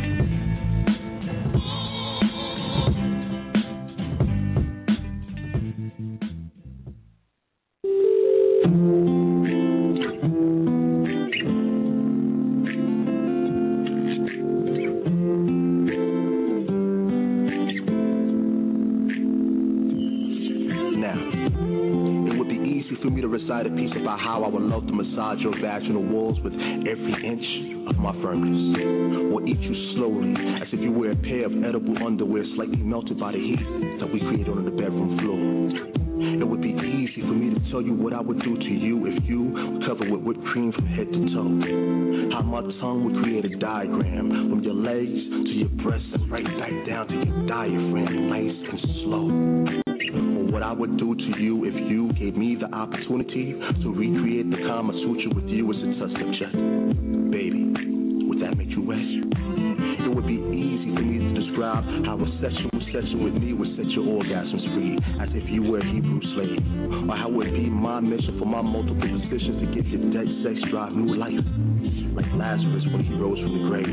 A piece about how I would love to massage your vaginal walls with every inch of my firmness, or eat you slowly as if you were a pair of edible underwear slightly melted by the heat that we created on the bedroom floor. It would be easy for me to tell you what I would do to you if you were covered with whipped cream from head to toe. How my tongue would create a diagram from your legs to your breasts and right back down to your diaphragm, nice and slow. What I would do to you if you gave me the opportunity to recreate the Kama Sutra with you as a test subject. Baby, would that make you wet? It would be easy for me to describe how a sexual session with me would set your orgasms free, as if you were a Hebrew slave. Or how it would be my mission for my multiple positions to give your dead sex drive new life, like Lazarus when he rose from the grave.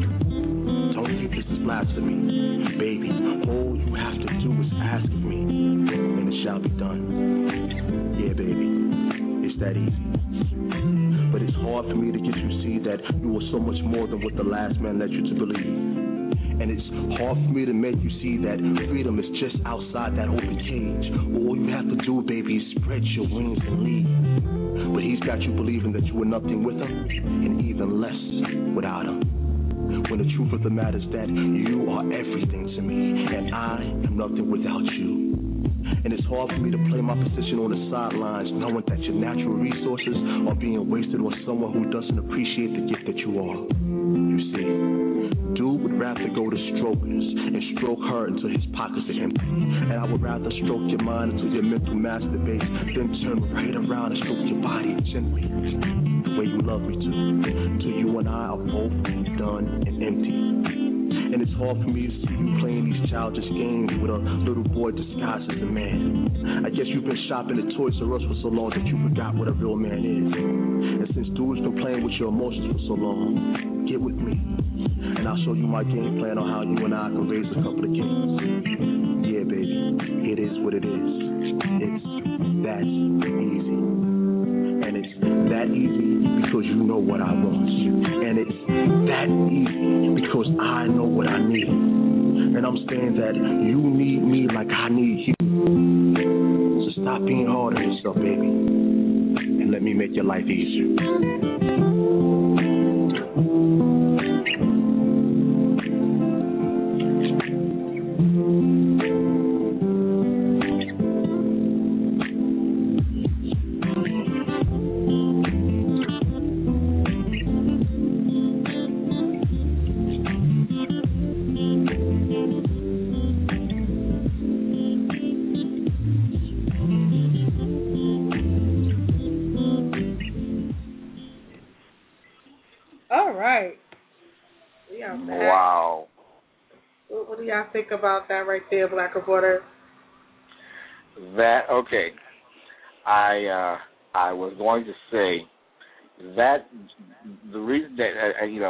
Don't think this is blasphemy. Baby, all you have to do is ask of me, and it shall be done. Yeah, baby, it's that easy. But it's hard for me to get you to see that you are so much more than what the last man led you to believe. And it's hard for me to make you see that freedom is just outside that open cage. All you have to do, baby, is spread your wings and leave. But he's got you believing that you were nothing with him, and even less without him. When the truth of the matter is that you are everything to me, and I am nothing without you. And it's hard for me to play my position on the sidelines, knowing that your natural resources are being wasted on someone who doesn't appreciate the gift that you are. You see, dude would rather go to strokers and stroke her until his pockets are empty. And I would rather stroke your mind until your mental masturbates, then turn right around and stroke your body gently, the way you love me to, till you and I are both done and empty. And it's hard for me to see you playing these childish games with a little boy disguised as a man. I guess you've been shopping at Toys R Us for so long that you forgot what a real man is. And since dude's been playing with your emotions for so long, get with me, and I'll show you my game plan on how you and I can raise a couple of kids. Yeah, baby, it is what it is. It's that easy. And it's that easy because you know what I want. And it's that easy because I know what I need. And I'm saying that you need me like I need you. So stop being hard on yourself, baby, and let me make your life easier. Wow. What, what do y'all think about that right there, Black Reporter? That okay. I uh, I was going to say that the reason that uh, you know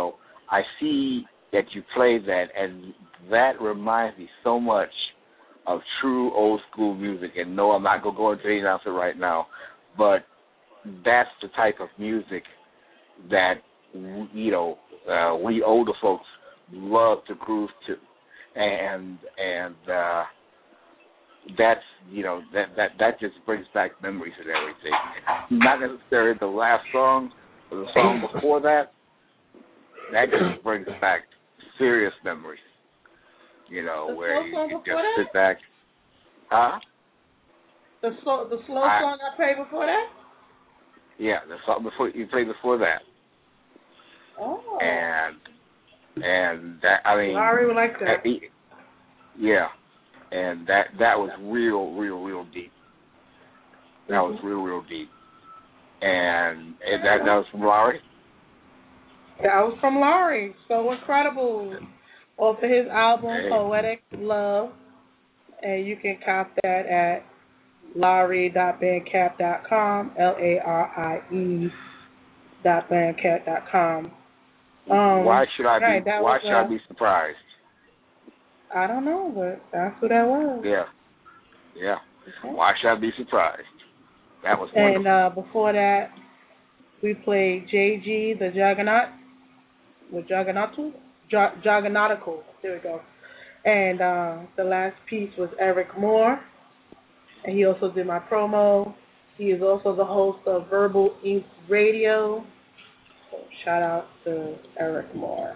I see that you play that, and that reminds me so much of true old school music. And no, I'm not going to go into the answer right now, but that's the type of music that, you know, uh, we older folks love to groove to. And and uh, that's, you know, that, that, that just brings back memories and everything. Not necessarily the last song, but the song before that, that just brings back serious memories. You know, the where slow you song can before just that? sit back. Huh? The slow, the slow I, song I played before that? Yeah, the song before you played before that. Oh. And and that, I mean, Larry would like that. that. Yeah, and that that was real, real, real deep. That was real, real deep. And, and that that was from Larry. That was from Larry. So Incredible. Off of his album, hey. Poetic Love. And you can cop that at larry dot bandcamp dot com, L A R I E dot bandcamp dot com. Um, why should I right, be? Why was, should uh, I be surprised? I don't know, but that's who that was. Yeah, yeah. Okay. Why should I be surprised? That was And wonderful. uh, before that, we played J G the Juggernaut with Juggernautu, J- Juggernautical. There we go. And uh, the last piece was Eric Moore, and he also did my promo. He is also the host of Verbal Ink Radio. So shout out to Eric Moore.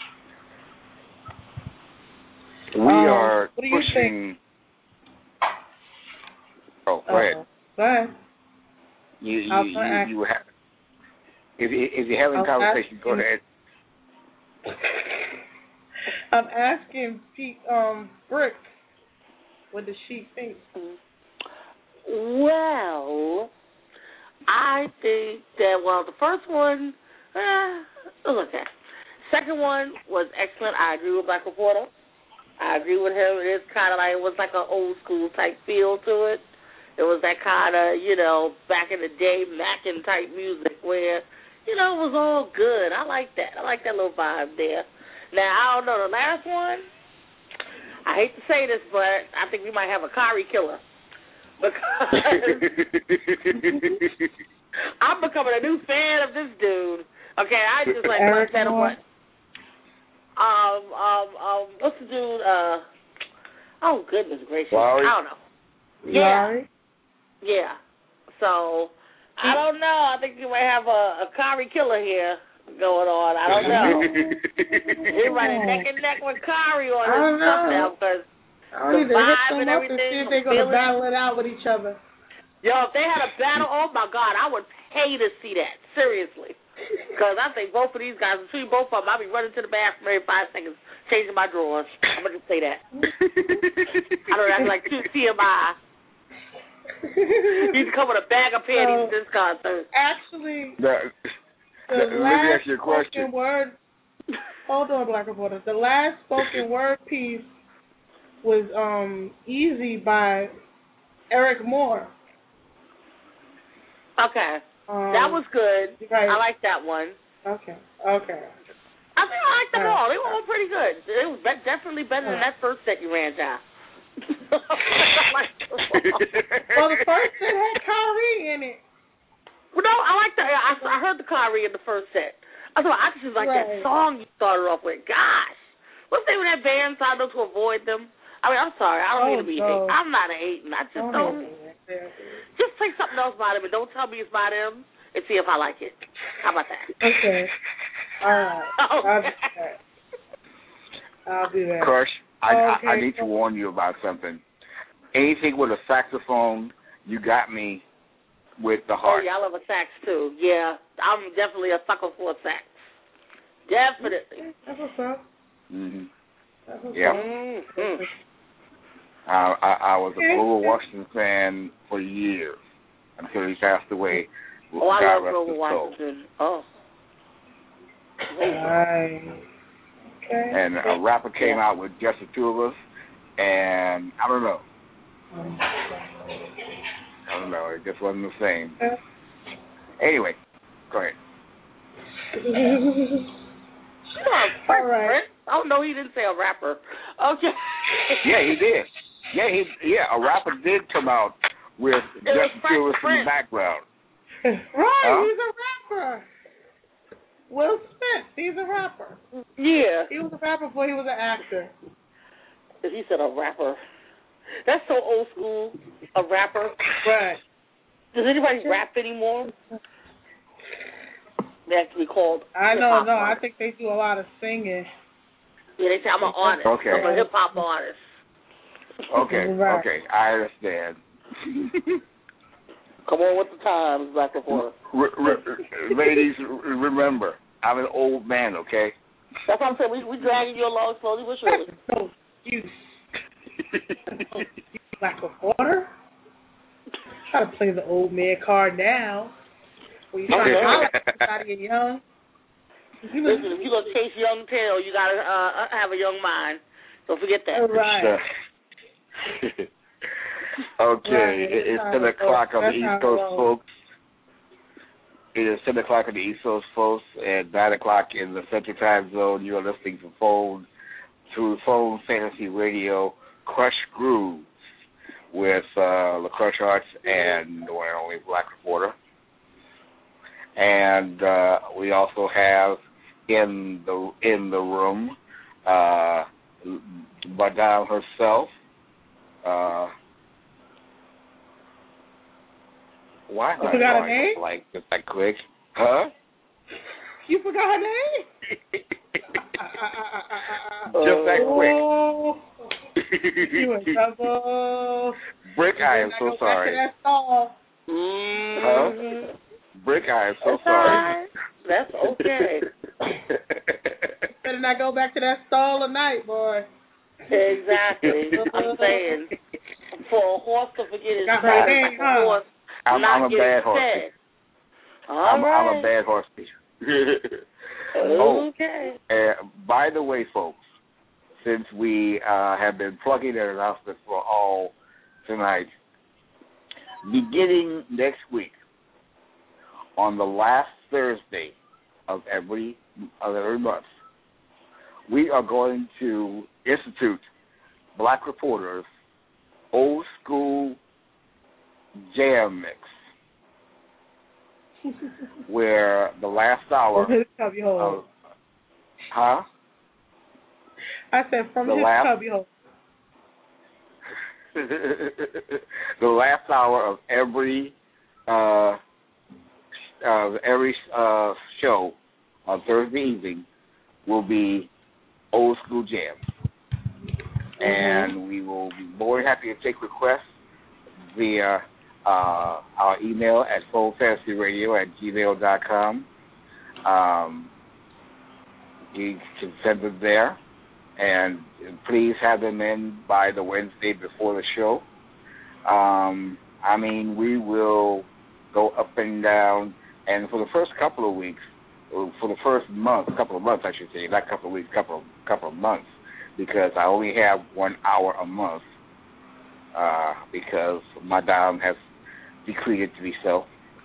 We um, are what do you pushing. think? Oh, go Uh-oh. ahead. Go ahead. You you I'll you, ask- you have. If you, if you're having a I'll conversation, ask go him. ahead. I'm asking Pete um, Brick, what does she think? Well, I think that, well, the first one, eh, it was okay. Second one was excellent. I agree with Black Reporter. I agree with him. It is kind of like, it was like an old school type feel to it. It was that kind of, you know, back in the day, Mackin type music where, you know, it was all good. I like that. I like that little vibe there. Now, I don't know, the last one, I hate to say this, but I think we might have a Kyrie killer. Because I'm becoming a new fan of this dude. Okay, I just like Eric that Moore. one. Um, um, um, what's the dude? Uh, oh goodness gracious, Larry? I don't know. Yeah, Larry? yeah. So I don't know. I think you might have a, a Kyrie killer here going on. I don't know. He's running neck and neck with Kyrie on I this don't stuff know. now because I don't need to hit vibe them and up and see everything, if they're going to feeling- battle it out with each other. Yo, if they had a battle, oh my God, I would pay to see that. Seriously. Because I think both of these guys, between both of them, I'll be running to the bathroom every five seconds, changing my drawers. I'm going to just say that. I don't know, that's like two T M I. You can come with a bag of panties So, to this concert. Actually, The, the let me last ask you a question. spoken word, hold on, Black Reporter. The last spoken word piece was um, Easy by Eric Moore. Okay. Um, That was good. right. I like that one. Okay, okay. I think I liked them All all. right. They were all pretty good. It was be- definitely better than that first set you ran, John. Well, the first set had Kyrie in it. Well, no, I like the. I, I heard the Kyrie in the first set. I thought I just like Right. that song you started off with. Gosh, what's the name of that band? So I know to avoid them. I mean, I'm sorry. I don't Oh, mean to be no. hate. I'm not a hating. I just Don't don't. hate me. Just take something else by them and don't tell me it's by them and see if I like it. How about that? Okay. All right. I'll do Okay. that. I'll do that. Crush, I, Okay. I I need to warn you about something. Anything with a saxophone, you got me with the Oh, heart. yeah, I love a sax, too. Yeah, I'm definitely a sucker for a sax. Definitely. That's what's up. Mm-hmm. That's what's Yeah. up. Mm-hmm. I, I, I was a Grover Washington fan for years until he passed away. Oh, I God love rest Grover his soul. Washington. Oh. Right. Okay. And a rapper came out with just the two of us, and I don't know. I don't know. It just wasn't the same. Anyway, go ahead. You know I'm Prince, right. Prince? Oh, no, he didn't say a rapper. Okay. Yeah, he did. Yeah, he yeah, a rapper did come out with Justin Timberlake in the background. Right, Huh? he's a rapper. Will Smith, he's a rapper. Yeah. He was a rapper before he was an actor. He said a rapper. That's so old school, a rapper. Right. Does anybody rap anymore? They have to be called I know, hip-hop no, I artists. think they do a lot of singing. Yeah, they say I'm an artist. Okay. I'm a hip-hop artist. Okay, Right. okay, I understand. Come on with the times, Black Reporter. Re- re- ladies, remember, I'm an old man, okay? That's what I'm saying. We we dragging you along slowly but surely. No, you, Black Reporter. Try to play the old man card now. When you trying to holler at somebody young. Listen, if you're gonna chase young tail, you gotta uh, have a young mind. Don't forget that. Right. Okay, Right, it- it's that's ten how it o'clock on the goes. East That's Coast, how it goes. folks. It is ten o'clock on the East Coast, folks, and nine o'clock in the Central Time Zone. You are listening to Phone to Phone Fantasy Radio, Crush Grooves, with uh, LaCrush Arts and the one and only Black Reporter. And uh, we also have in the in the room uh, Madame herself. Uh, why You am I forgot her going name? like just that quick? Huh? You forgot her name? Just that quick. Oh, you in trouble. Brick, I am so Go back to sorry. that stall. Huh? Brick, I am so That's sorry. all right. That's okay. Better not go back to that stall tonight, boy. Exactly. I'm saying, for a horse to forget his Got tracks, her name, like a huh? horse I'm, not I'm a get bad his horse. head. All I'm, right. I'm a bad horse. Oh, Okay. and by the way, folks, since we uh, have been plugging an announcement for all tonight, beginning next week, on the last Thursday of every of every month, we are going to institute Black Reporters Old School Jam Mix, where the last hour From his cubby hole. of huh? I said from The his last- cubby hole. the last hour of every uh, of every uh, show on Thursday evening will be old school jams, and we will be more than happy to take requests via uh, our email at phone fantasy radio at gmail dot com. Um, you can send them there. And please have them in by the Wednesday before the show. Um, I mean, we will go up and down. And for the first couple of weeks, or for the first month, couple of months, I should say, not couple of weeks, couple couple of months, because I only have one hour a month, uh, because Madame has decreed it to be so,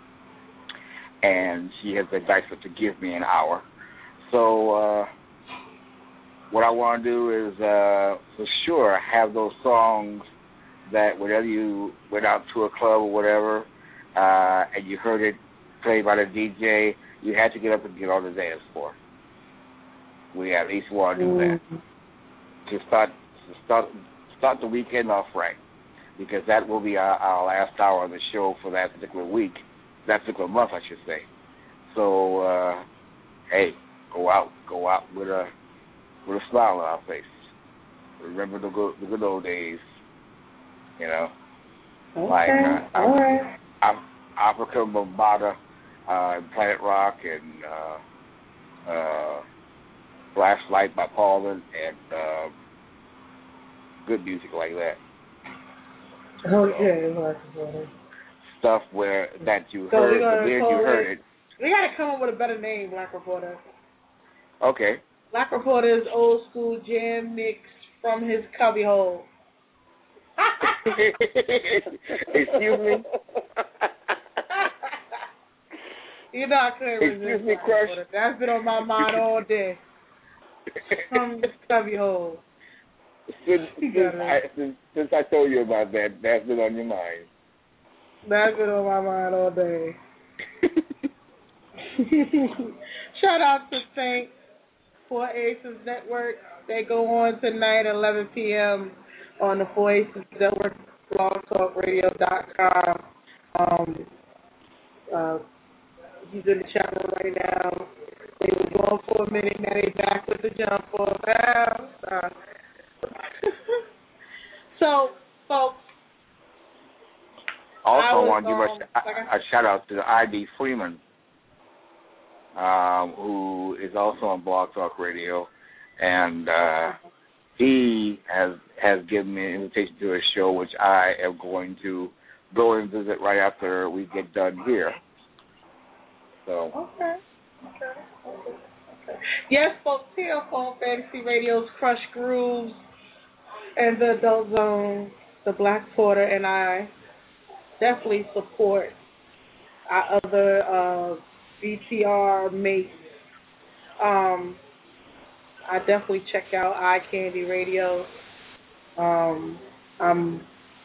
and she has been nice enough to give me an hour. So. Uh, What I want to do is, uh, for sure, have those songs that whenever you went out to a club or whatever, uh, and you heard it played by the D J, you had to get up and get on the dance floor. We at least want to do that to start to start start the weekend off right, because that will be our, our last hour of the show for that particular week, that particular month, I should say. So, uh, hey, go out, go out with a with a smile on our face. Remember the good, the good old days, you know. Okay, Like uh, all right. Af- Africa Bambaataa, uh, Planet Rock, and uh, uh, Flashlight by Paulin, and uh, good music like that. Okay, Marcus. Stuff where that you So heard, we're gonna the minute call you heard it- it. We gotta come up with a better name, Black Reporter. Okay. Black Reporter's old school jam mix from his cubby hole. Excuse me? You know I couldn't Excuse resist me, Black Crush? Reporter. That's been on my mind all day. Um, stubby hole. Since, since, I, since, since I told you about that, that's been on your mind. That's been on my mind all day. Shout out to Saint Four Aces Network. They go on tonight at eleven p.m. on the Four Aces Network, blog talk radio dot com. Um, uh, he's in the chat room right now. They were gone for a minute, now they back with the jump off. Uh, so, folks. Also, I I was, want to give um, a, a, a shout out to I D Freeman, um, who is also on Blog Talk Radio, and uh, he has has given me an invitation to a show which I am going to go and visit right after we get done here. So. Okay. Okay. Okay. Yes, folks, here on Fantasy Radio's Crush Grooves and the Adult Zone, the Black Porter, and I definitely support our other uh, B T R mates. Um, I definitely check out Eye Candy Radio. Um, um,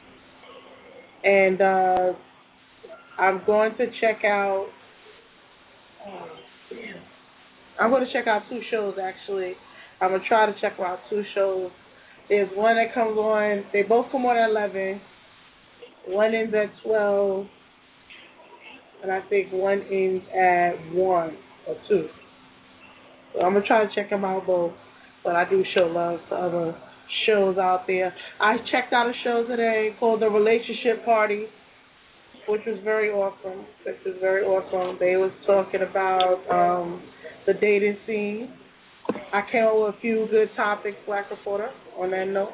and uh, I'm going to check out. Oh, damn. I'm going to check out two shows, actually. I'm going to try to check out two shows. There's one that comes on, they both come on at eleven. One ends at twelve. And I think one ends at one or two. So I'm going to try to check them out both. But I do show love to other shows out there. I checked out a show today called The Relationship Party, which was very awesome. Which was very awesome. They was talking about um, the dating scene. I came up with a few good topics, Black Reporter, on that note.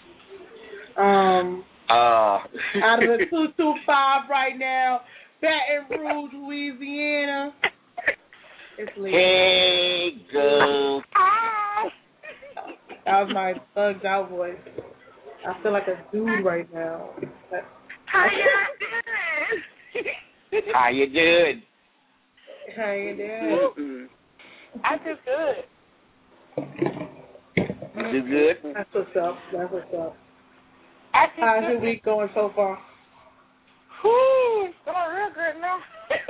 Um, uh. out of the two two five right now, Baton Rouge, Louisiana. It's legal. Hey, go. That was my thugged out voice. I feel like a dude right now. But, How you doing? How you doing? How you doing? I do good. You good? That's what's up. That's what's up. I do How's good. your week going so far? Whew, it's going real good now.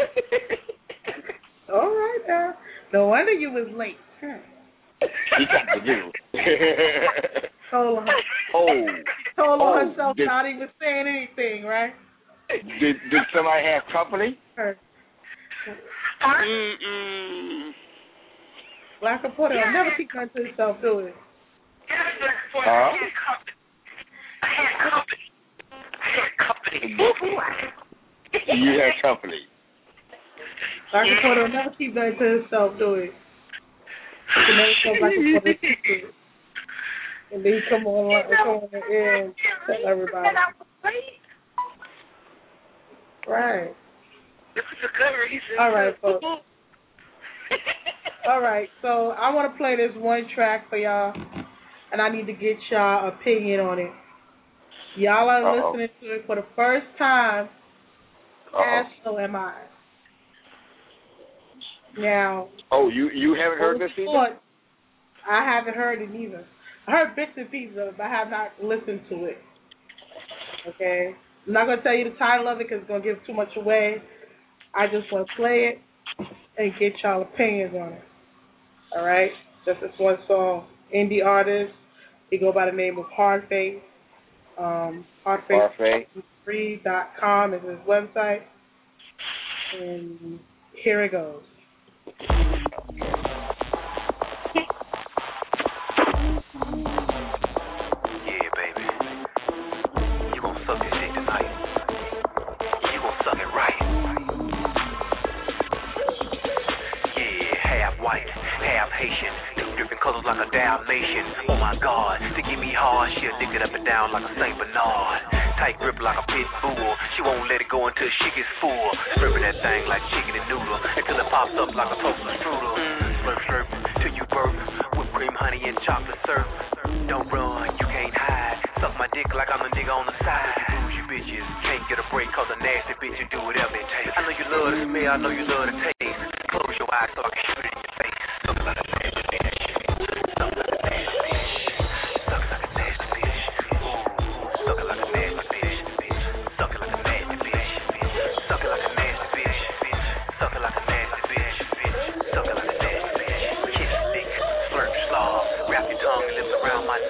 All right, now. No wonder you was late. Huh. She got to do. Told her. Oh. Told oh, herself did, not even saying anything, right? Did Did somebody have company? Her. Mm-mm. Black Reporter, I'll never keep that to himself, do it. Huh? I had company. I had company. You had company. Black Reporter will never keep that to himself, do it. You can never tell Black Reporter secret. And then you come on, come on the air and tell everybody. Right. This is a good reason. All right, folks. All right, so I want to play this one track for y'all, and I need to get y'all opinion on it. Y'all are Uh-oh. listening to it for the first time, Uh-oh. as so am I. Now, Oh, you you haven't heard this either? I haven't heard it either. I heard bits and pieces of it, but I have not listened to it. Okay? I'm not going to tell you the title of it because it's going to give too much away. I just want to play it and get y'all opinions on it. All right? Just this one song. Indie artist. He go by the name of Hardface. Um, Hardface free dot com is his website. And here it goes. Yeah, baby. You gon' suck this shit tonight. You gon' suck it right. Yeah, half white, half Haitian. Two different colors like a Dalmatian. Oh my God, to give me hard, she'll dick it up and down like a Saint Bernard. Tight grip like a pit bull. She won't let it go until she gets full. Slurping that thing like chicken and noodle until it pops up like a toaster strudel. Mm, slurp, slurp, till you burp. Whipped cream, honey, and chocolate syrup. Don't run, you can't hide. Suck my dick like I'm a nigga on the side. You bougie bitches can't get a break cause a nasty bitch will do whatever it takes. I know you love the smell, I know you love the taste. Close your eyes so I can shoot it in your face. Something like that shit. Something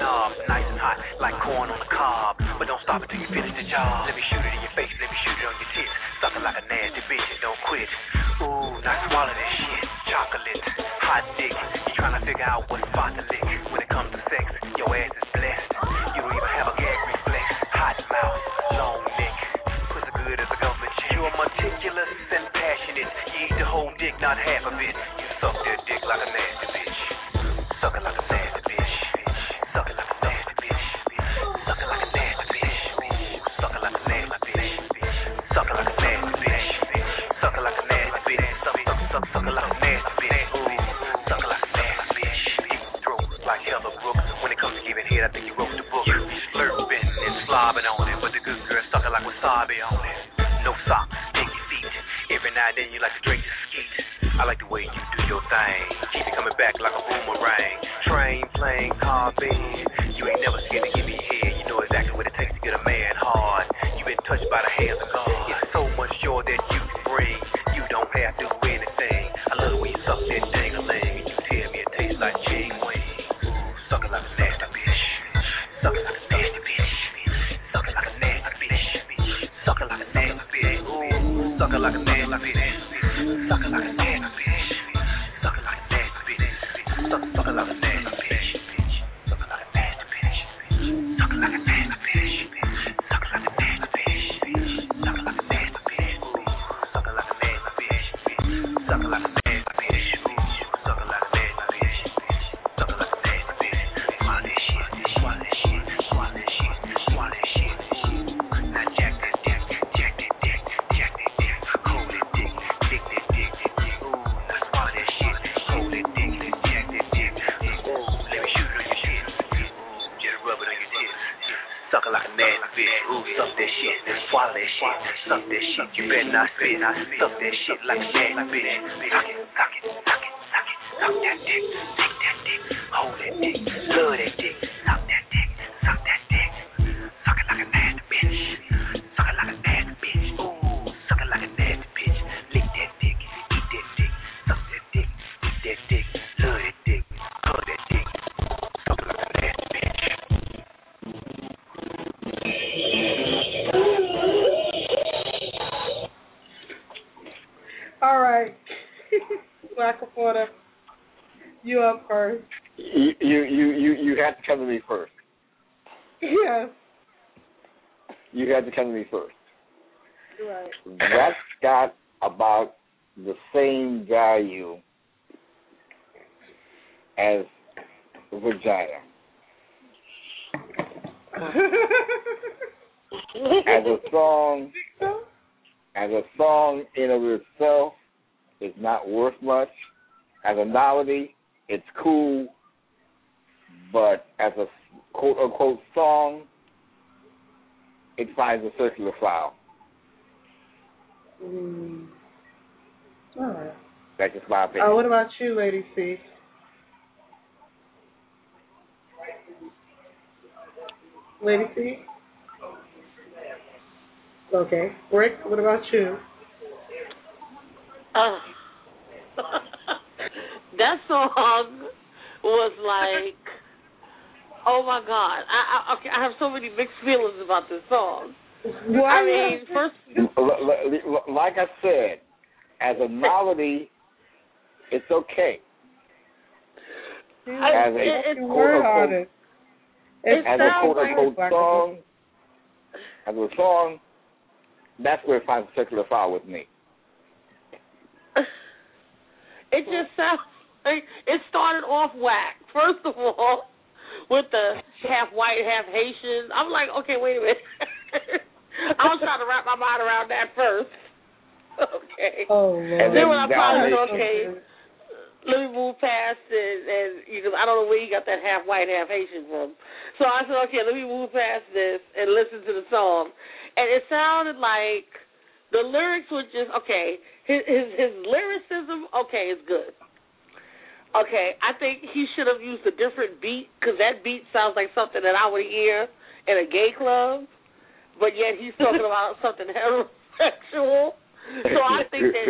knobs, nice and hot, like corn on the cob. But don't stop until you finish the job. Let me shoot it in your face, let me shoot it on your tits. Sucking like a nasty bitch and don't quit. Ooh, now swallow this shit. Chocolate, hot dick. You trying to figure out what spot to lick. When it comes to sex, your ass is blessed. You don't even have a gag reflex. Hot mouth, long neck. Pussy good as a government check. You're meticulous and passionate. You eat the whole dick, not half of it. You suck that dick like a nasty bitch. Suck it like a nasty bitch. Suck it like a nasty bitch. Suck it like a nasty bitch. Suck it like a nasty bitch. Suck it like a nasty bitch. Suck it like a nasty bitch. Suck, suck, suck, suck it like a nasty bitch. Ooh, suck it like a nasty bitch. People throw like Heather Brooks. When it comes to giving head, I think you wrote the book. Slurping and slobbing on it, but the good girl suck it like wasabi on it. No socks, take your feet. Every now and then you like to drink the skeet. I like the way you do your thing. Keep it coming back like a boomerang. Train, plane, car, bed. You ain't never scared to give me head. You know exactly what it takes to get a man hard. You've been touched by the hands of God. It's so much joy that you can bring. You don't have to do anything. I love the way you suck that dang-a-ling. And you tell me it tastes like chicken wings. Ooh, suck it like a nasty bitch. Suck it like a nasty bitch. Suck it like a nasty bitch. Suck it like a nasty bitch. Ooh, suck it like a nasty bitch. Suck it like a nasty bitch. Suck it like a nasty bitch. Suck, suck it like a nasty bitch. Suck it like a nasty bitch. Suck it like a nasty bitch. Suck it like a nasty bitch. Suck it like a nasty bitch. Suck it like a nasty bitch. Suck it like a nasty bitch. Suck it like a nasty bitch. Suck it like a nasty bitch. Swallow that shit. Swallow that shit. Swallow that shit. Swallow that shit. Now jack that dick. Jack that dick. Jack that dick. Hold that dick. Dick that dick. Ooh, now swallow that shit. Hold that dick. Jack that dick. Ooh, let me shoot it on your shit. Just rub it on your tits. Suck it like a nasty bitch. Ooh, suck that shit. Swallow that shit. Suck that shit. You better not spit. Suck that shit like a nasty bitch. Suck it. Suck it. Suck it. Suck it. Suck that dick. Take that dick. Hold that dick. Love that dick. Suck that dick. Suck that dick. Suck it like a nasty bitch. Suck it like a nasty bitch. Ooh, suck it like a nasty bitch. Lick that dick. Eat that dick. Suck that dick. Eat that dick. Love that dick. Hug that dick. Suck it like a nasty bitch. All right. Black Reporter, you up first. You, you, you, you, you had to come to me first. Yes. You had to come to me first. Right. That's got about the same value as vagina. As a song, as a song in of itself, it's not worth much. As a melody, it's cool, but as a quote unquote song, it finds a circular file. Mm. All right. That's just my opinion. Uh, what about you, Lady C? Lady C? Okay. Rick, what about you? Uh, that song was like, oh my God. I, I okay. I have so many mixed feelings about this song. Why? I mean, first, like I said, as a melody, it's okay. As a quote unquote, as a quote unquote song, as a song, that's where it finds a circular file with me. It just sounds like it started off whack. First of all, with the half white, half Haitian. I'm like, okay, wait a minute. I was trying to wrap my mind around that first. Okay. Oh, and then when I finally said, okay, let me move past it, and you know, I don't know where you got that half white, half Haitian from. So I said, okay, let me move past this and listen to the song. And it sounded like the lyrics were just, okay, his, his, his lyricism, okay, is good. Okay, I think he should have used a different beat, because that beat sounds like something that I would hear in a gay club, but yet he's talking about something heterosexual. So I think that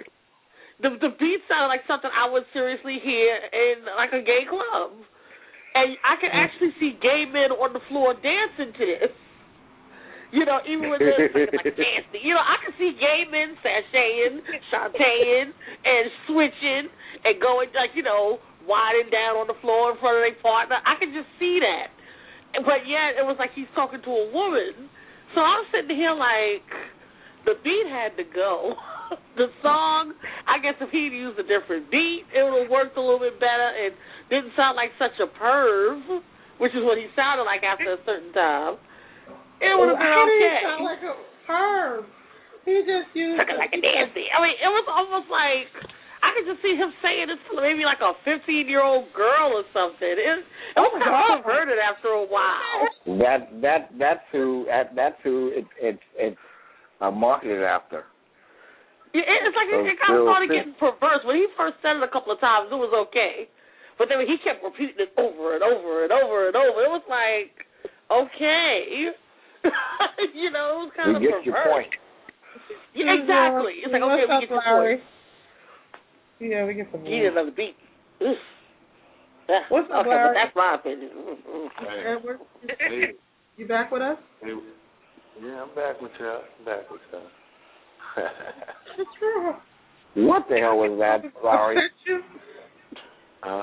the the beat sounded like something I would seriously hear in like a gay club. And I can actually see gay men on the floor dancing to this. You know, even when they're like dancing. You know, I can see gay men sashaying, shantaing, and switching, and going, like, you know, winding down on the floor in front of their partner. I can just see that. But yet, it was like he's talking to a woman. So I was sitting here like, the beat had to go. The song, I guess if he'd used a different beat, it would have worked a little bit better and didn't sound like such a perv, which is what he sounded like after a certain time. It would have been How okay. did he sound like a perv? He just used Took it like a dancey. I mean, it was almost like I could just see him saying it to maybe like a fifteen-year-old girl or something. It, it was kind of perverted after a while. That that that's who that, that's who it, it, it's uh, marketed after. Yeah, it, it's like it, it kind of started getting perverse. When he first said it a couple of times, it was okay. But then when he kept repeating it over and over and over and over, it was like, okay. You know, it was kind we of get perverse. your point. Yeah, exactly. It's like, okay, we get your point. Yeah, we get the point. He did another beat. Oof. Yeah. What's up, okay, Larry? but that's my opinion. Hey. Edward, Hey. you back with us? Hey. Yeah, I'm back with y'all. I'm back with y'all. What's wrong? What the hell was that, Larry? Uh,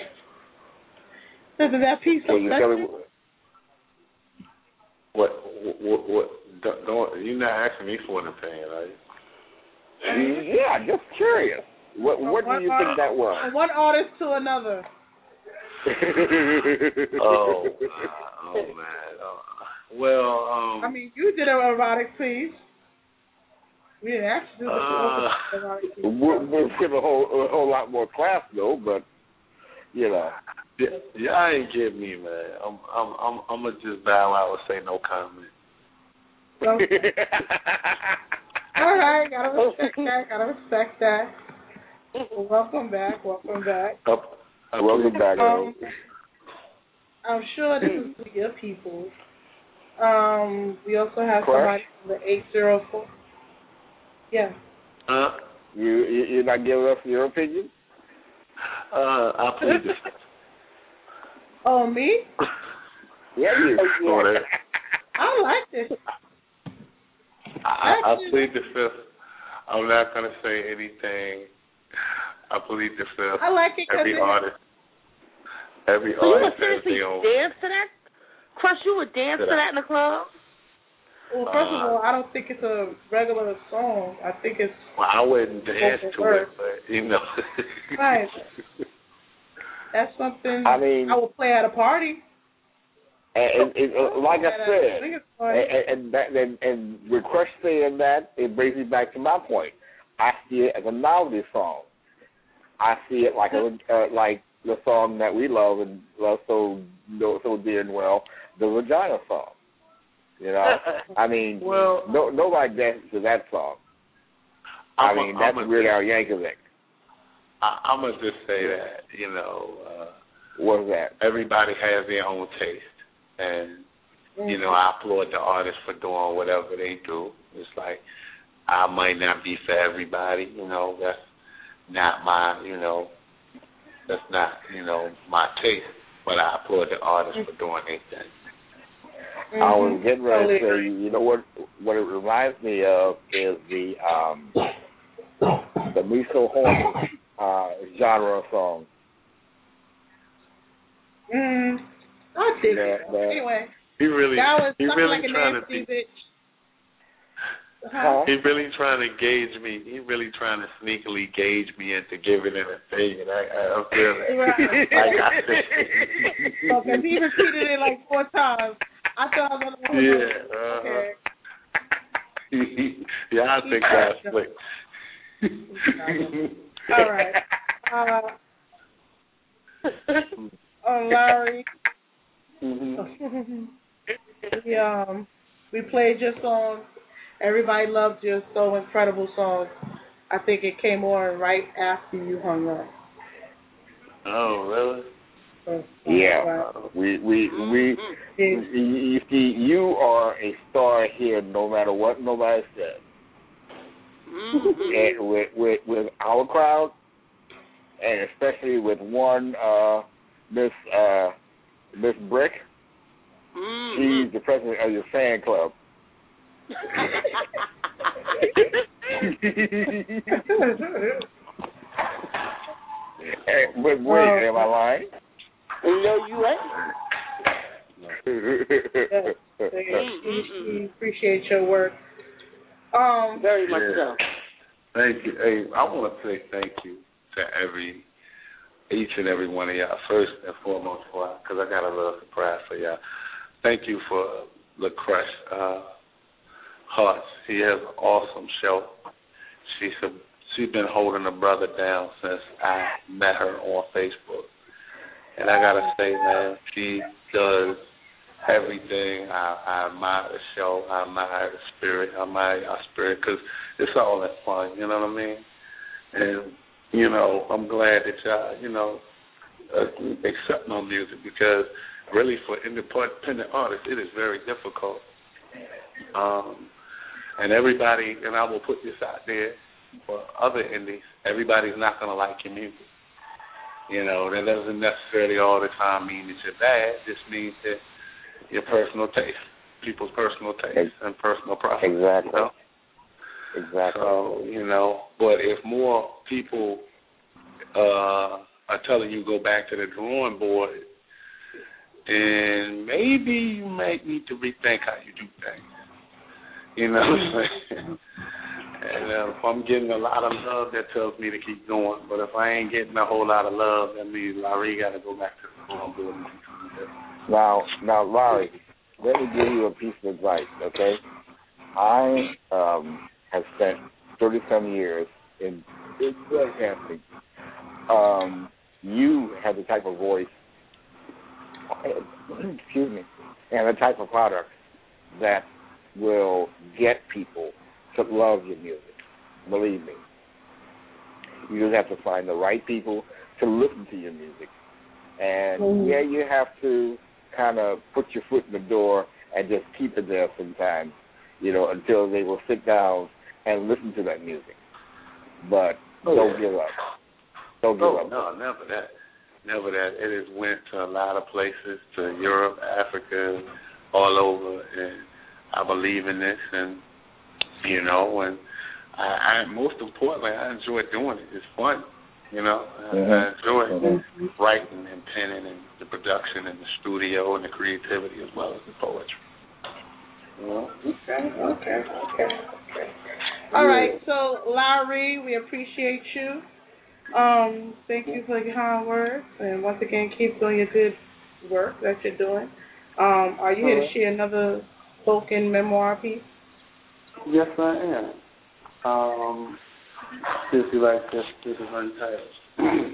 Did that piece Can you tell me? What? What? What? Don't, don't, you're not asking me for an opinion, are you? Yeah, just curious. What What do you think that was? From one artist to another. oh, uh, oh man. Oh. Well, um. I mean, you did an erotic piece. We didn't actually do the uh, erotic piece. We're, we're with a whole a whole lot more class though, but you know. Yeah, y'all ain't get me, man. I'm I'm I'm I'm gonna just bow out and say no comment. Okay. All right, gotta respect that. Gotta respect that. Well, welcome back. Welcome back. Up, up welcome back. Um, I'm sure this is for your people. Um, we also have Crush? somebody from the eight zero four. Yeah. Uh, you you you're not giving us your opinion? Uh, I plead the fifth. Oh, me? Yeah, you. Oh, that. I like this. I, I plead the fifth. I'm not gonna say anything. I plead the fifth. I like it. Every artist, every So you would artist has seriously their own. dance to that? Crush, you would dance Did to I? that in the club? Well, first of Uh, all, I don't think it's a regular song. I think it's Well, I wouldn't dance to it, but you know. right. That's something I mean, I would play at a party. And, and, and uh, like I said, I think it's and, and, that, and, and with Crush saying that, it brings me back to my point. I see it as a novelty song. I see it like a uh, like the song that we love and love so so dear and well, the Vagina song. You know, I mean, well, no nobody dances to that song. I I'm mean, a, that's I'm a, Weird Al Yankovic. I, I'm gonna just say that you know, uh, what is that? Everybody has their own taste, and you know, I applaud the artists for doing whatever they do. It's like I might not be for everybody, you know. That's not my, you know, that's not, you know, my taste. But I applaud the artists for doing their thing. Mm-hmm. I was getting ready to say, you know what? What it reminds me of is the um, the Me So Horny uh, genre song. Mm, I did Yeah, it. that- Anyway, He really, that was he something really like a trying to nasty be. bitch. Huh? He really trying to gauge me. He really trying to sneakily gauge me into giving it a thing, and I, I, I feel like I got So, because he repeated it like four times. I thought I was going to Yeah. Uh-huh. Okay. Yeah, I think that's slick. All right. Uh, oh, Larry. Mm-hmm. we, um, we played your song. Everybody loved your So Incredible song. I think it came on right after you hung up. Oh, really? So, Yeah, right. we we we. You, you see, you are a star here, no matter what nobody says. Mm-hmm. And with with with our crowd, and especially with one uh, Miss uh, Miss Brick. Mm-hmm. She's the president of your fan club. Hey, but wait, uh, am I lying? No, you ain't. Yes, we appreciate your work. Um, Very much yeah. so. Thank you. Hey, I want to say thank you to every, each and every one of y'all, first and foremost, because I got a little surprise for y'all. Thank you for the Crush uh, Hearts. He has an awesome show. She's a, she's been holding a brother down since I met her on Facebook. And I got to say, man, she does everything. I, I admire the show. I admire the spirit. I admire our spirit because it's all in fun, you know what I mean? And, you know, I'm glad that y'all, you know, uh, accept my music because really for independent artists, it is very difficult. Um, and everybody, and I will put this out there for other indies, everybody's not going to like your music. You know, that doesn't necessarily all the time mean that you're bad. It just means that your personal taste, people's personal taste and personal preference. Exactly. You know? Exactly. So, you know, but if more people uh, are telling you go back to the drawing board, then maybe you might need to rethink how you do things. You know what I'm saying? And uh, if I'm getting a lot of love, that tells me to keep going. But if I ain't getting a whole lot of love, that means Larry got to go back to the drawing board. Now, now, Larry, let me give you a piece of advice, okay? I um, have spent thirty-some years in broadcasting. Um, you have the type of voice, excuse me, and the type of product that will get people to love your music. Believe me. You just have to find the right people to listen to your music. And, mm-hmm. yeah, you have to kind of put your foot in the door and just keep it there sometimes, you know, until they will sit down and listen to that music. But oh, don't yeah. give up. Don't give oh, up. No, never that. Never that. It has went to a lot of places, to Europe, Africa, all over, and I believe in this, and, you know, and I, I most importantly, I enjoy doing it. It's fun, you know. Mm-hmm. I enjoy mm-hmm. writing and penning and the production and the studio and the creativity as well as the poetry. You know? Okay, okay, okay, okay. All right, so Larry, we appreciate you. Um, thank you for your kind words, and once again, keep doing your good work that you're doing. Um, are you here to share another spoken memoir piece? Yes, I am. Um, since you like this, this is untitled.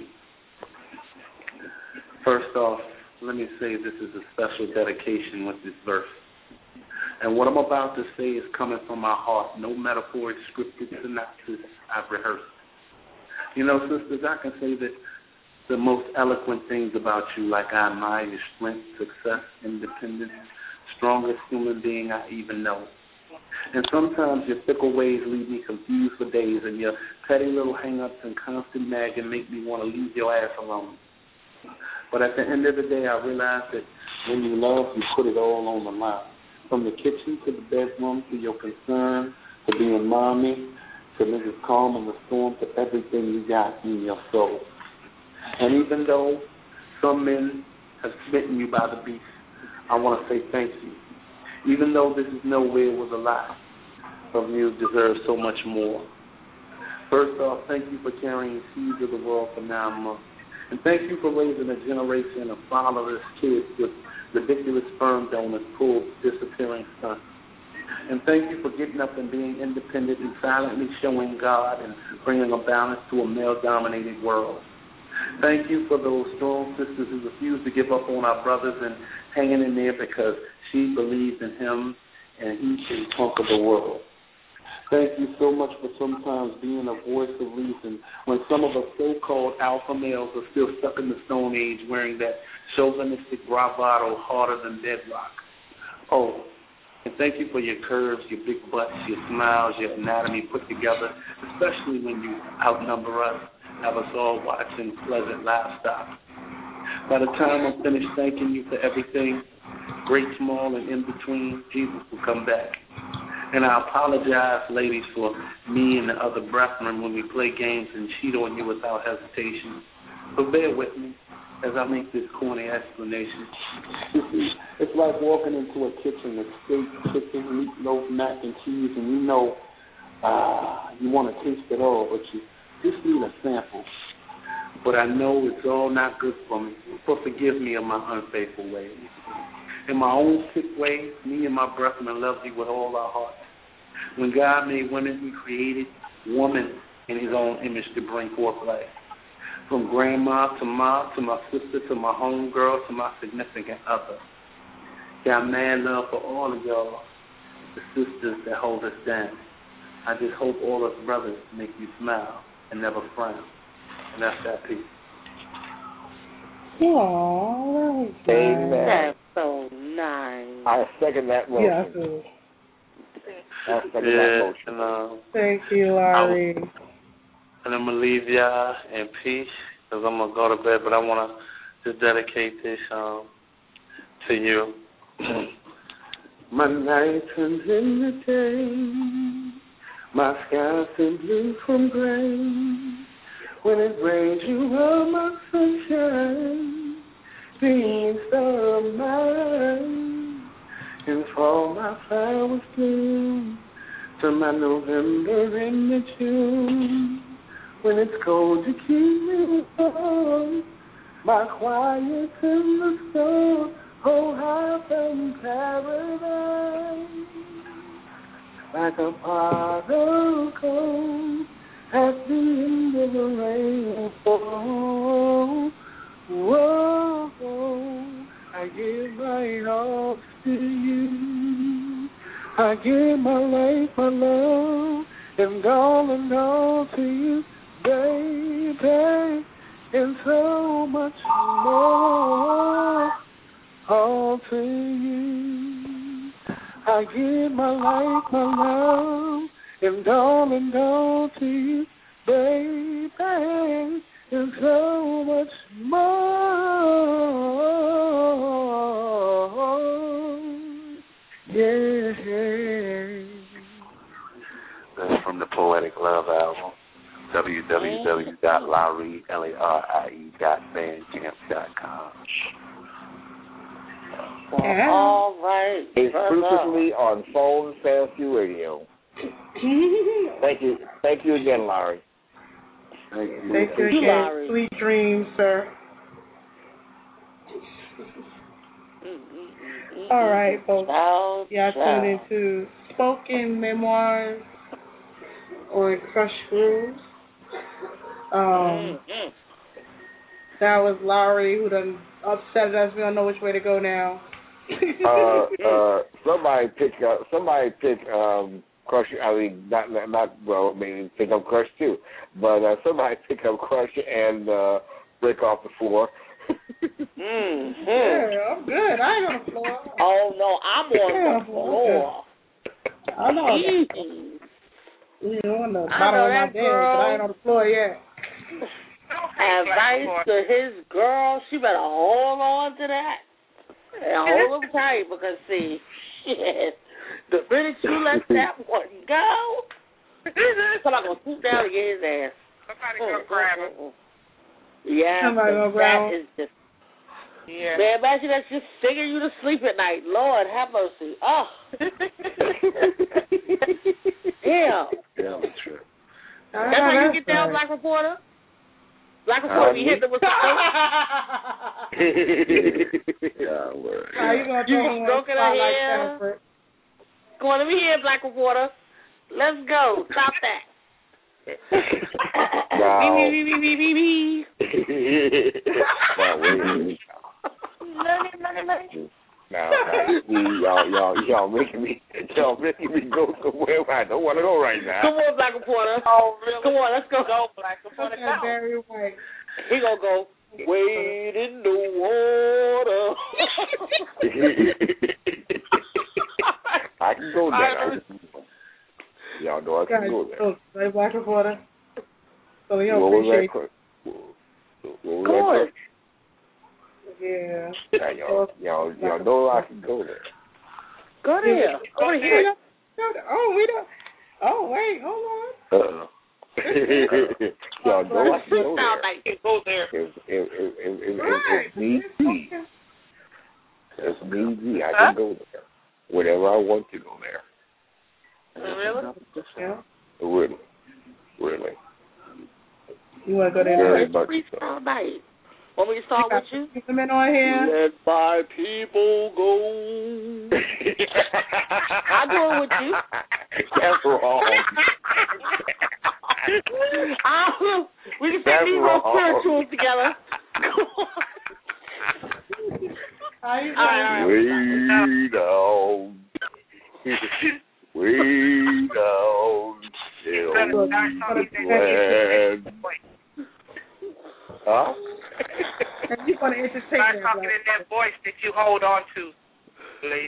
First off, let me say this is a special dedication with this verse. And what I'm about to say is coming from my heart. No metaphoric scripted synopsis I've rehearsed. You know, sisters, I can say that the most eloquent things about you, like I admire your strength, success, independence, strongest human being I even know. And sometimes your fickle ways leave me confused for days, and your petty little hang-ups and constant nagging make me want to leave your ass alone. But at the end of the day, I realize that when you love, you put it all on the line. From the kitchen to the bedroom, to your concern, to being mommy, to Missus Calm in the storm, to everything you got in your soul. And even though some men have smitten you by the beast, I want to say thank you. Even though this is nowhere was a lie, from you deserve so much more. First off, thank you for carrying seeds of the world for nine months. And thank you for raising a generation of fatherless kids with ridiculous sperm donors pulled disappearing sons. And thank you for getting up and being independent and silently showing God and bringing a balance to a male-dominated world. Thank you for those strong sisters who refuse to give up on our brothers and hanging in there because she believes in him and he can conquer the world. Thank you so much for sometimes being a voice of reason when some of us so-called alpha males are still stuck in the Stone Age wearing that chauvinistic bravado harder than bedrock. Oh, and thank you for your curves, your big butts, your smiles, your anatomy put together, especially when you outnumber us, have us all watching pleasant livestock. By the time I'm finished thanking you for everything, great, small, and in between, Jesus will come back. And I apologize, ladies, for me and the other brethren when we play games and cheat on you without hesitation. But bear with me as I make this corny explanation. You see, it's like walking into a kitchen, a steak, chicken, meatloaf, mac and cheese, and you know uh, you want to taste it all, but you just need a sample. But I know it's all not good for me, so forgive me of my unfaithful ways. In my own sick ways, me and my brethren love you with all our hearts. When God made women, he created woman in his own image to bring forth life. From grandma to mom, to my sister, to my homegirl, to my significant other. Got mad love for all of y'all, the sisters that hold us down. I just hope all us brothers make you smile and never frown. And that's that piece. Aww, that was Amen. That's so nice. I second that motion. Yeah, I do. I second yeah, that motion. And, uh, Thank you, Larry. I'm, and I'm going to leave y'all in peace because I'm going to go to bed, but I want to just dedicate this um, to you. My nights and in the day, my skies turn blue from gray. When it rains, you are my sunshine, being star of mine. And fall, my flowers bloom, turn my November into June. When it's cold, you keep me warm, my quiet in the storm. Oh, how from paradise, like a pot of gold at the end of the rainbow. Whoa, I give my all to you. I give my life, my love, and all and all to you, baby, and so much more. All to you. I give my life, my love, and all and all to you, baby, and so much more. Yeah. That's from the Poetic Love album, w w w dot lowry dot bandcamp dot com. Yeah. All right. Exclusively on Phone Fantasy Radio. Thank you. Thank you again, Larry. Thank you. Thank you again. Larry. Sweet dreams, sir. All right, folks. Y'all tuned into Spoken Memoirs on Crush Grooves. Um, that was Larry who done upset us. We don't know which way to go now. uh, uh, somebody pick up. Somebody pick um, Crush. I mean, not not, not well. Maybe pick up Crush too, but uh, somebody pick up Crush and uh, break off the floor. mm-hmm. Yeah, I'm good. I ain't on the floor. Oh no, I'm on the floor. I know that. You know, on the bottom of my bed, but I ain't on the floor yet. Advice to his girl, she better hold on to that. And hold them tight because, see, shit, the minute you let that one go, somebody's going to swoop down and get his ass. Somebody go grab him. Yeah, Somebody go grab him. That is just, yeah. Man, imagine that's just singing you to sleep at night. Lord, have mercy. Oh. Damn. Yeah, that's true. That's how you get down, Black Reporter? Black Reporter, um, you hit them with the yeah, word. How you gonna you stroking her hair? Come on, let me hear it, Black Reporter. Let's go. Stop that. Wow. Bee, bee, bee, bee, bee, bee. Money, money, money. Now, now, y'all, y'all, y'all making me, y'all making me go somewhere where I don't want to go right now. Come on, Black Reporter. Oh, really? Come on, let's go. Go, Black Reporter. Okay, Barry White. He gonna go. Wade in the water. I can go there. Y'all know I can go there. Oh, right, Black Reporter. So you what appreciate was that? What, what was Come that? on. Yeah. Now, y'all, y'all, y'all know I can go there. Go there. Go there. Oh, we don't. Oh, wait, hold on. Uh-uh. Y'all know I can go there. Like you go there. If, if, if, if, if, Right. if need be, if need be, I can go there. Whenever I want to go there. Really? Yeah. Really. Really. You want to go there? Very Let's much freestyle night. Want me to start with you? Come in on here. Let my people go. I'll do it with you. That's wrong. I'll, we can That's say these wrong. spirituals together. How you Way down. Way down. Till land. Huh? And you want to entertain Start them, talking like, in that voice that you hold on to, ladies.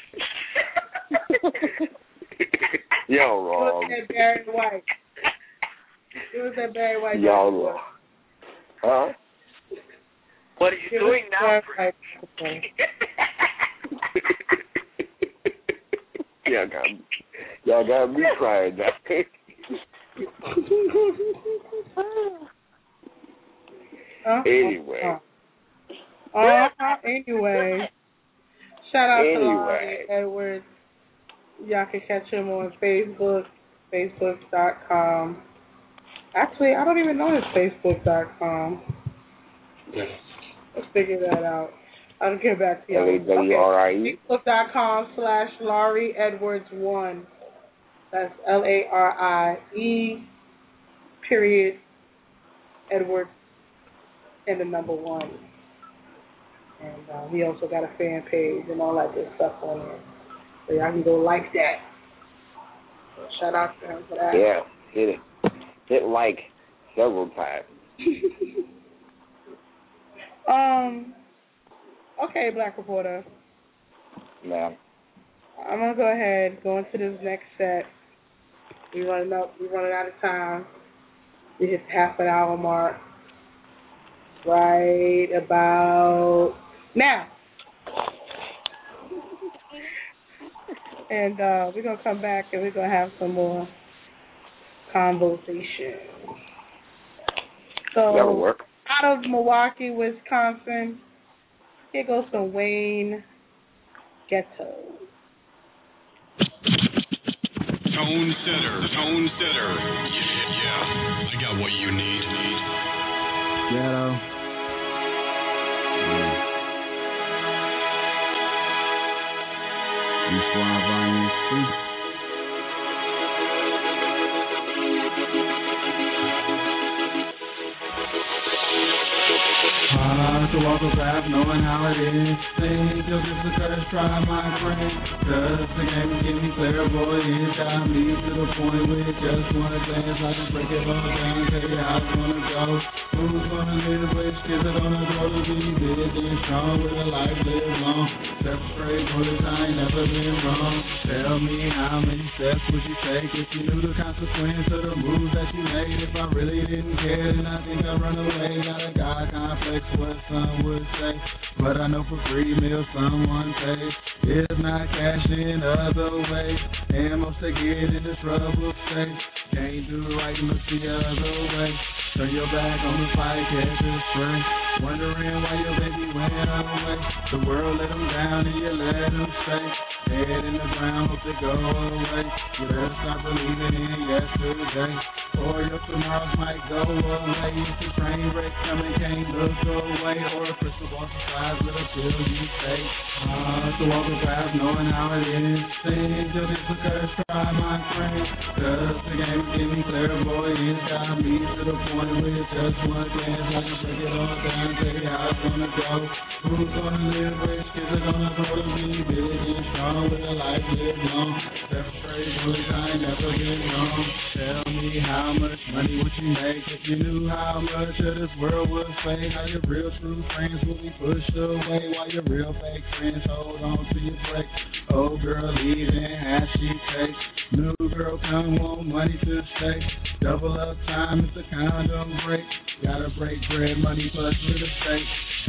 Y'all It wrong. was that Barry White. It was that Barry White. Y'all wrong. Huh? What are you It doing was now? Barry White. Y'all got, y'all got me crying now. Uh, Anyway. Uh, uh, anyway. Shout out Anyway. to Lonnie Edwards. Y'all can catch him on Facebook, facebook dot com. Actually, I don't even know his facebook dot com. Let's figure that out. I'll get back to you. L A W R I E. Facebook dot com slash Laurie Edwards one. That's L A R I E period Edwards and the number one. And uh, we also got a fan page and all that good stuff on there. So y'all can go like that. So shout out to him for that. Yeah, hit it. Hit like several times. um. Okay, Black Reporter. Ma'am. I'm gonna go ahead, go into this next set. We running up, we running out of time. We hit the half an hour mark. Right about now. And uh, we're gonna come back and we're gonna have some more conversation. So That'll work. out of Milwaukee, Wisconsin, here goes to Wayne Ghetto. Tone setter, tone setter. Yeah, yeah. I got what you need. Ghetto. You suave on your street. Hard to walk a path knowing how it is. Think you'll just a curse, try my friend. Cause the game is getting clairvoyant. Got me to the point where it just one glance. I can break it all down, tell you how it's gonna go. Who's gonna live, which kids are gonna grow to be big and strong with a life live long. Step straight, bullets, I ain't never been wrong. Tell me how many steps would you take if you knew the consequence of the moves that you made? If I really didn't care, then I think I'd run away. Got a God complex, what some would say. But I know for free meal someone pays. If not cash in other ways. And most they get in this rubber space. Can't do right, look the other way. Turn your back on the fight, catch a spray. Wondering why your baby went away. The world let them down and you let them stay. Head in the ground, hope they go away. You better stop believing in yesterday. Or your tomorrows might go away. If a train wreck coming, can't look away. Or a crystal ball surprise with a pill you take. Hard to walk a path knowing how it is. Think of this a curse, try my friend. Cause the game give me clairvoyance. Got me to the point where it's just one glance. I can break it all down, tell you how it's gonna go. Who's gonna live, which kids are gonna grow to be big and strong with a life lived long. Step straight, bullets, I ain't never been wrong. Tell me how much money would you make if you knew how much of this world was fake? How your real true friends will be pushed away while your real fake friends hold on to your break. Old girl leaving, half she takes. New girl come, want money to stay. Double up time if the condom break. Gotta break bread, money plus real estate.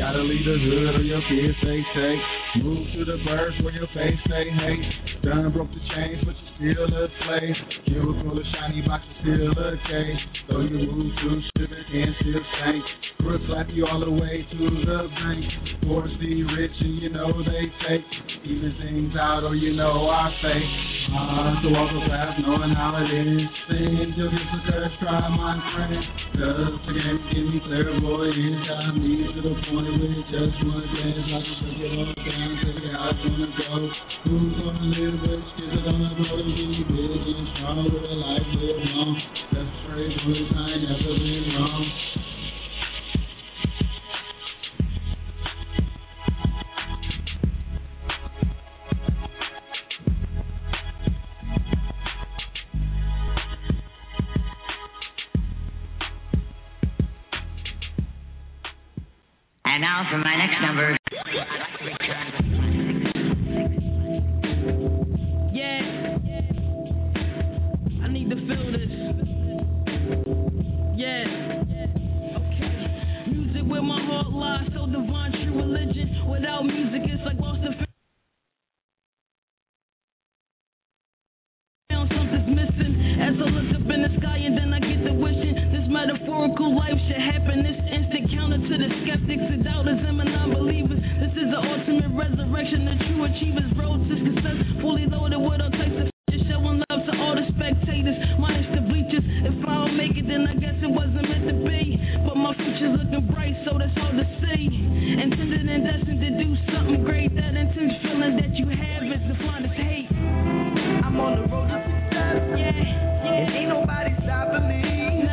Gotta leave the hood or your kids say take. Move to the birds where your face say hate. Done broke the chains, but you still a slave. You were full of shiny box, you still a cage. So you move to sugar can still stank. Crooks slap you all the way to the bank. Poor see rich and you know they take. Even things out or you know I say. Ah, uh, to walk the path knowing how it is. Sin till it's a curse, try my friend. Cause the game give me clairvoyance. Got me to the point where just one dance. I can break it all down, tell you how it's gonna go. Who's gonna live with kids that gonna grow to be big and strong with a life live long. That's straight with I ain't never been wrong. And now for my next number. Yeah. I need to feel this. Yeah. Okay. Music where my heart lies, so divine, true religion. Without music, it's like lost and found. Something's missing. As I look up in the sky and then I get the wishing. This metaphorical life should happen. This instant counter to the skeptics and doubters and my non-believers. This is the ultimate resurrection. The true achievers. Road to success. Fully loaded with all types of shit. Showing love to all the spectators. Minus the bleachers. If I don't make it, then I guess it wasn't meant to be. But my future's looking bright, so that's hard to see. Intended and destined to do something great. That intense feeling that you have is the blindest hate. I'm on the road to success. Yeah. And ain't nobody stopping me.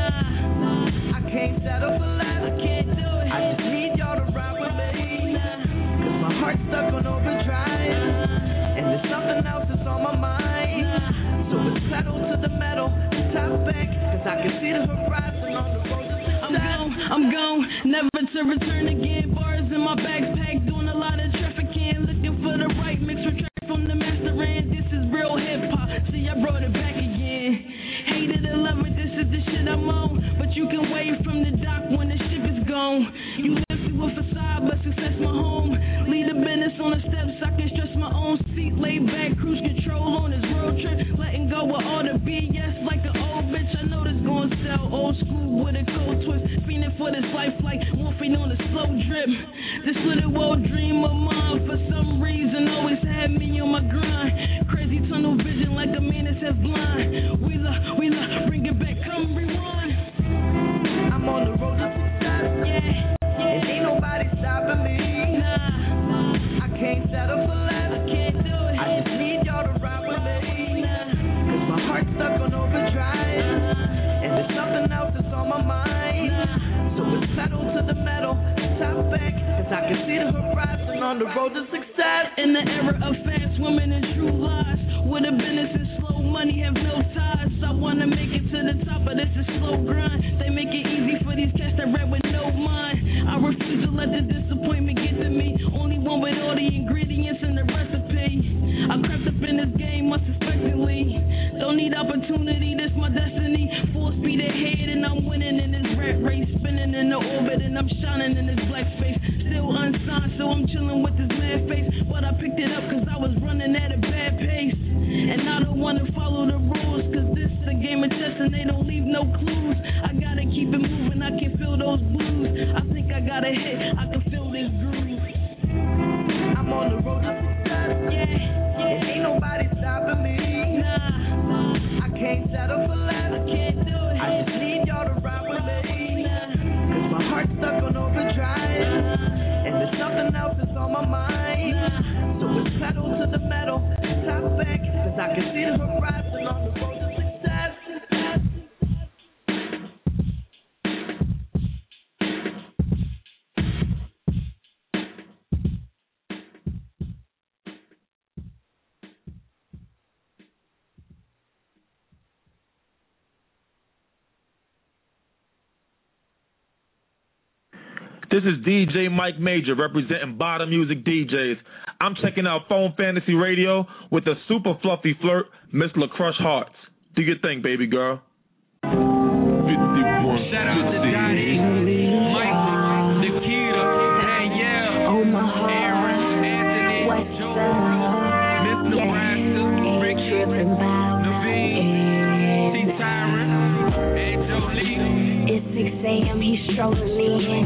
Nah. I can't settle for less. I can't do it. I just need y'all to ride with me. Nah. Cause my heart's stuck on overdrive. Nah. And there's something else that's on my mind. Nah. So it's pedal to the metal, top back. Cause I can see the horizon on the road to success. I'm gone, I'm gone, never to return again. Bars in my backpack, doing a lot of trafficking. Looking for the right mix for track from the master end. This is real hip hop. See, I brought it back again. Hate it or love it, this is the shit I'm on. But you can wave from the dock when the ship is gone. You live through a facade, but success my home. Lead a business on the steps, I can stress my own seat. Lay back, cruise control on this road trip. Letting go of all the B S like an old bitch. I know this gon' sell. Old school with a cold twist. Fiending for this life like morphine on a slow drip. This little old dream of mine for some reason always had me on my grind. Crazy tunnel vision like a man that's half blind. We love, we love, bring it back, come rewind. I'm on the road to success. Yeah. And ain't nobody stopping me. Nah. I can't settle for less. I can't do it. I just need y'all to ride with me. Nah. Cause my heart's stuck on overdrive. Nah. And there's something else that's on my mind. Nah. So it's pedal to the metal, top back. Cause I can see the horizon on the road to success. In the era of fast women and true lies, with a business and slow money have no ties. I wanna make it to the top, but it's a slow grind. They make it easy for these cats that rap with no mind. I refuse to let the disappointment get to me. Only one with all the ingredients in the recipe. I crept up in this game unsuspectingly. Don't need opportunity, this my destiny. Full speed ahead and I'm winning in this rat race. Spinning in the orbit and I'm shining in this black space. Still unsigned, so I'm chilling with this mad face. But I picked it up cause I was running at a bad pace. And I don't wanna follow the rules, cause this is a game of chess and they don't leave no clues. I gotta keep it moving, I can feel those blues. I think I got a hit, I can feel this groove. I'm on the road to success. Yeah. And ain't nobody stopping me. Nah. I can't settle for less. I can't do it. I just need y'all to ride with me. Nah. Cause my heart's stuck on overdrive. Nah. And there's something else that's on my mind. Nah. So it's pedal to the metal, top back. Cause I can see the horizon on the road to success. This is D J Mike Major representing Bottom Music D Js. I'm checking out Phone Fantasy Radio with the super fluffy flirt, Miss LaCrush Hearts. Do your thing, baby girl. Shout out to Dottie, Mike, Nikita, and yeah. my heart. What's up? Yeah, ain't tripping about nothing. It's six a.m. He's strolling in.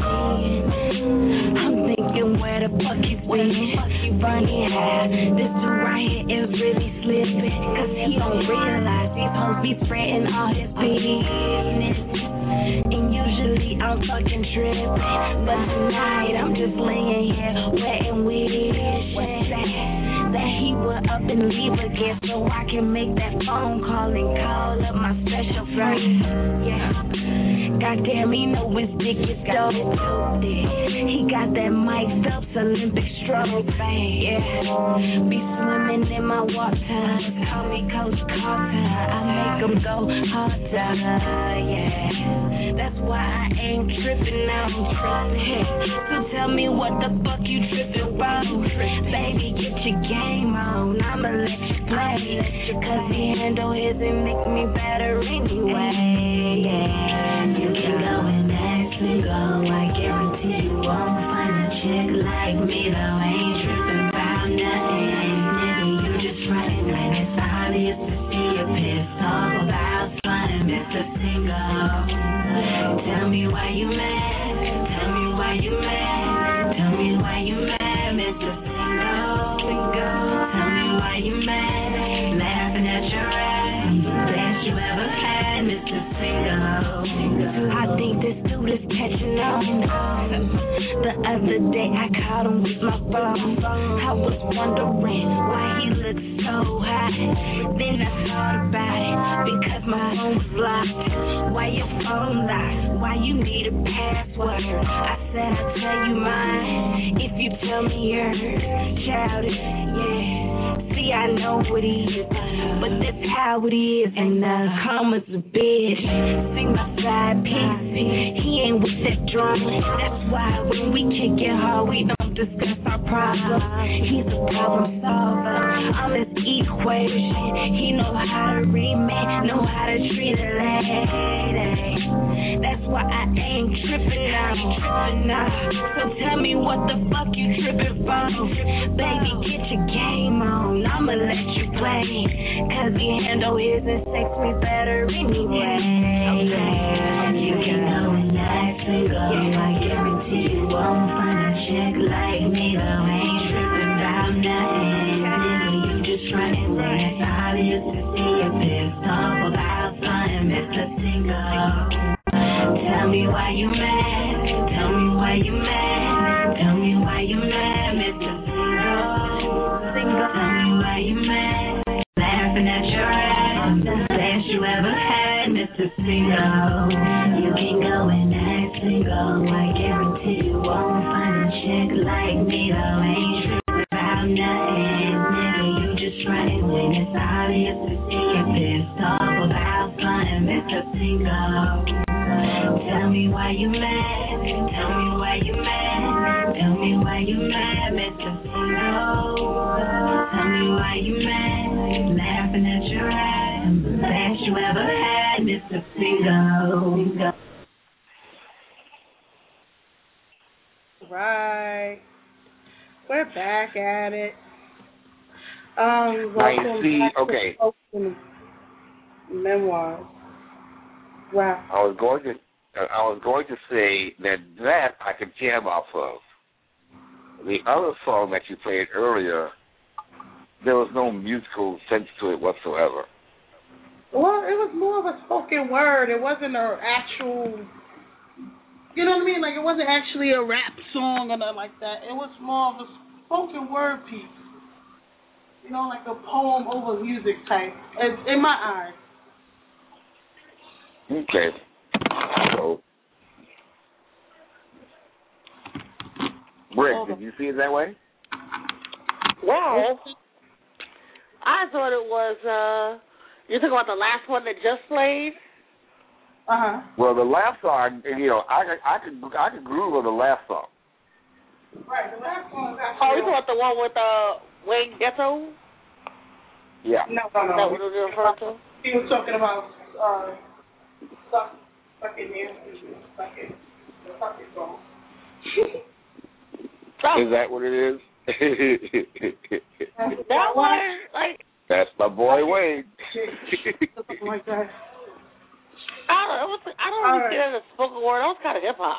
I'm thinking where the fuck you went. Funny how this dude right here is really slipping. Cause he don't realize these hoes be spreading all his business. And usually I'm fucking tripping, but tonight I'm just laying here wetting with it. What's that? That he would up and leave again so I can make that phone call and call up my special friend. Yeah. Goddamn, he know his dick is dope. He got that Mike Phelps Olympic stroke. Yeah. Be swimming in my water. Call me Coach Carter. I make him go harder. Yeah. That's why I ain't tripping now. I'm tripping. So tell me what the fuck you tripping about. Baby, get your game on. I'ma let you play. Cause he handle his and make me better anyway. Yeah. You can go and ask me go. I guarantee you won't find a chick like me though. Ain't tripping about nothing. Nigga, you just running when it's obvious to see you pissed off about fun, Mister Single. Tell me why you mad. Tell me why you mad. Tell me why you mad, Mister Single. Tell me why you mad. Laughing at your ass. Best you ever had, Mister Single. I think this dude is catching on. The other day I caught him with my phone. I was wondering why he looked so hot. Then I thought about it because my phone was locked. Why your phone locked? Why you need a password? I said I'll tell you mine if you tell me you're childish. Yeah. See, I know what he is, but that's how it is. And uh, karma's a bitch. Sing my side piece. He ain't with that drama. That's why when we kick it hard, we don't discuss our problems. He's a problem solver. I'm his equation. He know how to read man, know how to treat a lady. That's why I ain't tripping now, tripping now. So tell me what the fuck you tripping for. Baby, get your game on. I'ma let you play. Cause he handle his and sex me better anyway. Okay. You can go and ask me go. I guarantee you won't find a chick like me though. Ain't tripping about nothing. Nigga, you just running when it's obvious to see you pissed off about fun, Mister Single. Tell me why you mad. Tell me why you mad. Tell me why you mad, Mister Single. Single. Tell me why you mad. Laughing at your ass. The best you ever had, Mister Single. You can go and ask Single. I guarantee you won't find a chick like me though. Ain't tripping about nothing. Nigga, you just running when it's obvious to see you pissed off about fun, Mister Single. Tell me why you mad. Tell me why you mad. Tell me why you mad, Mister Single. Tell me why you mad. Laughing at your ass. Best you ever had, Mister Single. Right. We're back at it. Um, Now you welcome see, back okay. to Spoken Memoirs. Wow. I was going to, I was going to say that that I can jam off of. The other song that you played earlier, there was no musical sense to it whatsoever. Well, it was more of a spoken word. It wasn't an actual, you know what I mean? Like, it wasn't actually a rap song or nothing like that. It was more of a spoken word piece. You know, like a poem over music type, in my eyes. Okay. So, Britt, did you see it that way? Well, I thought it was, uh, you're talking about the last one that just played? Uh-huh. Well, the last song, you know, I could, I could, I could groove on the last song. Right, the last one was actually... Oh, you talking about the one with uh, Wayne Ghetto? Yeah. No, no, no. Is that what it was referring to? He was talking about, uh, suck, sucking in, sucking, sucking song. Is that what it is? That one, like. That's my boy Wayne. Something like that. I don't, it was, I don't really see that as a spoken word. That was kind of hip hop.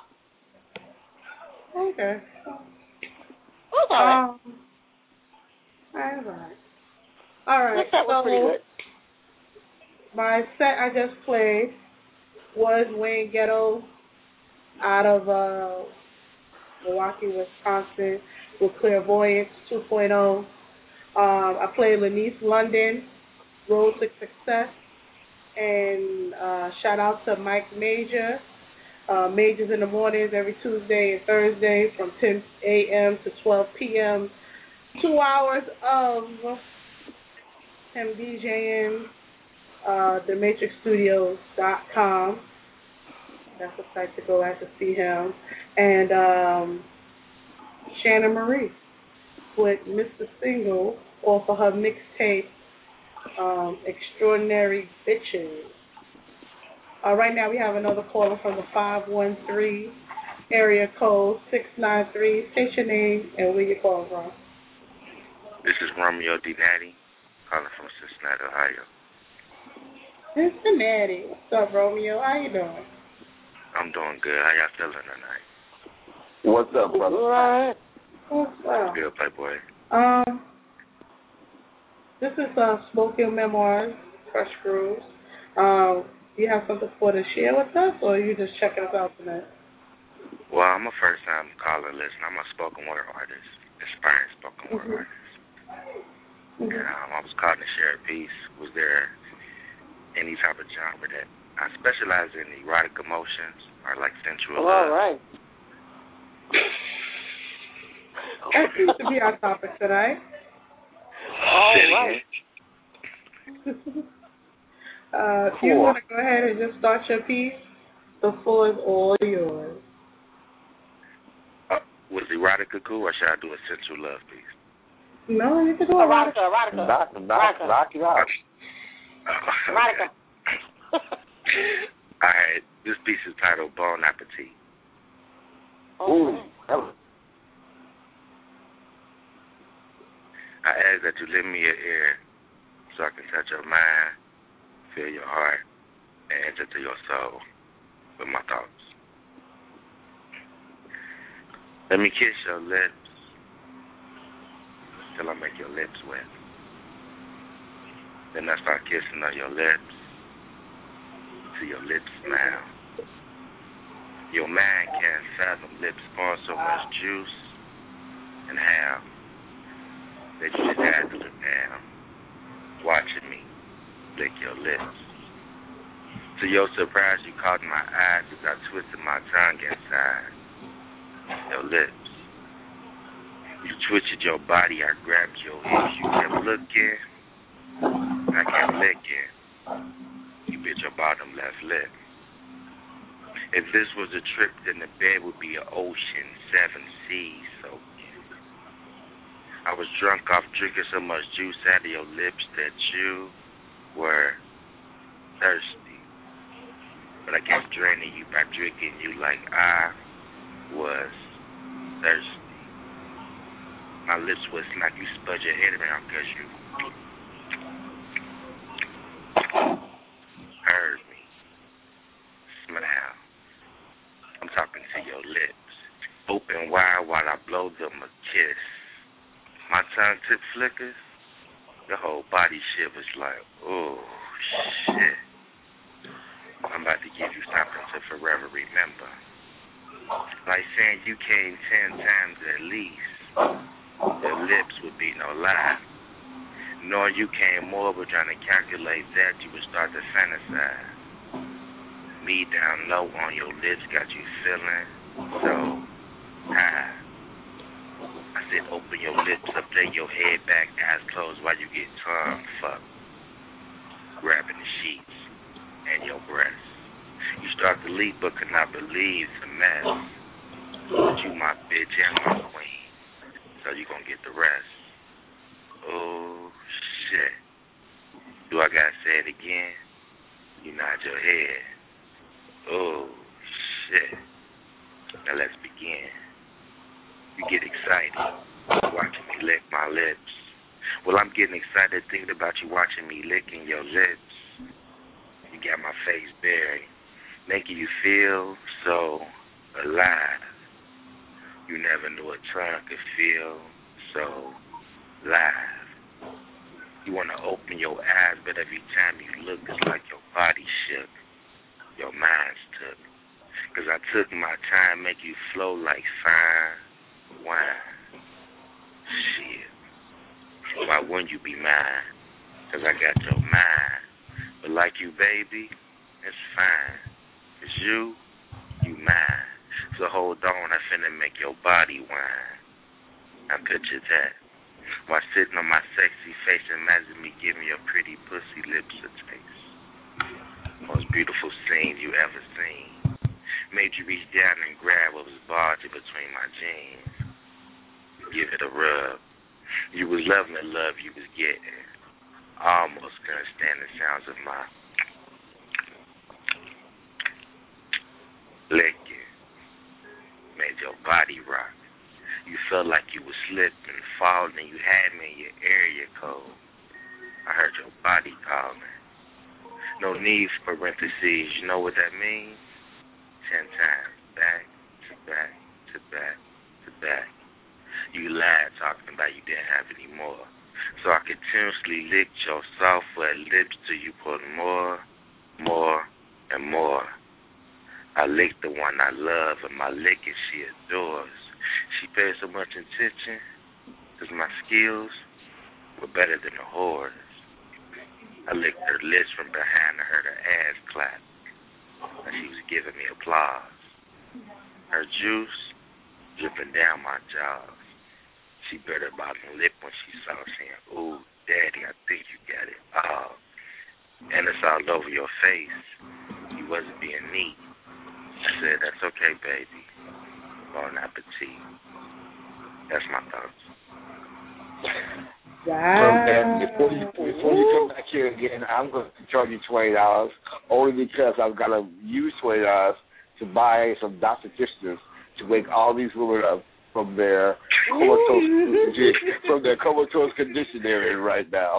Okay. It was alright. Um, all right. All right. This set was so, pretty good. My set I just played was Wayne Ghetto out of uh, Milwaukee, Wisconsin with Clairvoyance two point oh. Um, I played Lanice London, Road to Success, and uh, shout out to Mike Major. Uh, Majors in the mornings every Tuesday and Thursday from ten a.m. to twelve p.m. Two hours of him DJing. Uh, the matrix studios dot com. That's the site to go at to see him. And um, Shannon Marie with Mister Single off of her mixtape, um, Extraordinary Bitches. Uh, right now we have another caller from the five one three area code six nine three. State your name and where you're calling from. This is Romeo D. Natty, calling from Cincinnati, Ohio. Cincinnati. What's up, Romeo? How you doing? I'm doing good. How y'all feeling tonight? What's up, brother? All right. What's up? Good, Playboy. Um, this is uh, Smoking Memoirs, Fresh Grooves. Um, do you have something for to share with us, or are you just checking us out tonight? Well, I'm a first-time caller listener. I'm a spoken word artist, aspiring spoken word Mm-hmm. artist. Mm-hmm. And um, I was called to share a piece. Was there any type of genre that I specialize in erotic emotions or like sensual Well, all love? right. That seems to be our topic tonight. All right. uh, if you want to go ahead and just start your piece, the floor is all yours. Uh, was erotica cool, or should I do a sensual love piece? No, you can do a Erotica, erotica. Knock, knock, Erotica. knock it out. Erotica. All right, this piece is titled Bon Appetit. Ooh. I ask that you lend me your ear so I can touch your mind, feel your heart, and enter to your soul with my thoughts. Let me kiss your lips till I make your lips wet. Then I start kissing on your lips till your lips smile. Your mind can't fathom lips pouring so much juice and how that you just had to look down, watching me lick your lips. To your surprise, you caught my eyes as I twisted my tongue inside your lips. You twisted your body, I grabbed your hips. You kept looking, I kept licking. You bit your bottom left lip. If this was a trip, then the bed would be an ocean, seven seas soaking. I was drunk off drinking so much juice out of your lips that you were thirsty. But I kept draining you by drinking you like I was thirsty. My lips was like you spud your head around because you heard me. Smile. I'm talking to your lips. Open wide while I blow them a kiss. My tongue tip flickers. Your whole body shivers like, oh, shit. I'm about to give you something to forever remember. Like saying you came ten times at least. Your lips would be no lie. Knowing you came more, but trying to calculate that, you would start to fantasize. Me down low on your lips got you feeling so high. I said open your lips up, lay your head back, eyes closed while you get tongue fucked. Grabbing the sheets and your breasts. You start to leap but could not believe the mess. But you my bitch and my queen. So you gonna get the rest. Oh shit. Do I gotta say it again? You nod your head. Oh shit. Now let's begin. You get excited watching me lick my lips. Well, I'm getting excited thinking about you watching me licking your lips. You got my face buried, making you feel so alive. You never knew a tongue could feel so live. You want to open your eyes, but every time you look, it's like your body shook, your mind's took. Because I took my time, make you flow like fine wine. Shit. Why wouldn't you be mine? Because I got your mind. But like you, baby, it's fine. It's you, you mine. So hold on, I finna make your body whine. I picture that. While sitting on my sexy face, imagine me giving your pretty pussy lips a taste. Most beautiful scene you ever seen. Made you reach down and grab what was bulging between my jeans. Give it a rub. You was loving the love you was getting. Almost couldn't stand the sounds of my licking. Made your body rock. You felt like you was slipping, falling, and you had me in your area code. I heard your body calling. No need for parentheses. You know what that means? Ten times. Back to back to back to back. You lied talking about you didn't have any more. So I continuously licked your soft wet lips till you put more, more, and more. I licked the one I love, and my licking she adores. She paid so much attention because my skills were better than the whores. I licked her lips from behind and heard her ass clap. And she was giving me applause. Her juice dripping down my jaws. She bit her bottom lip when she saw saying, "Ooh, daddy, I think you got it all." And it's all over your face. You wasn't being neat. I said, "That's okay, baby. Bon appetit." That's my thoughts. Wow. And before you before you come back here again, I'm going to charge you twenty dollars only because I've got to use twenty dollars to buy some Doctor Distance to wake all these women up from their comatose from their comatose condition they're in right now.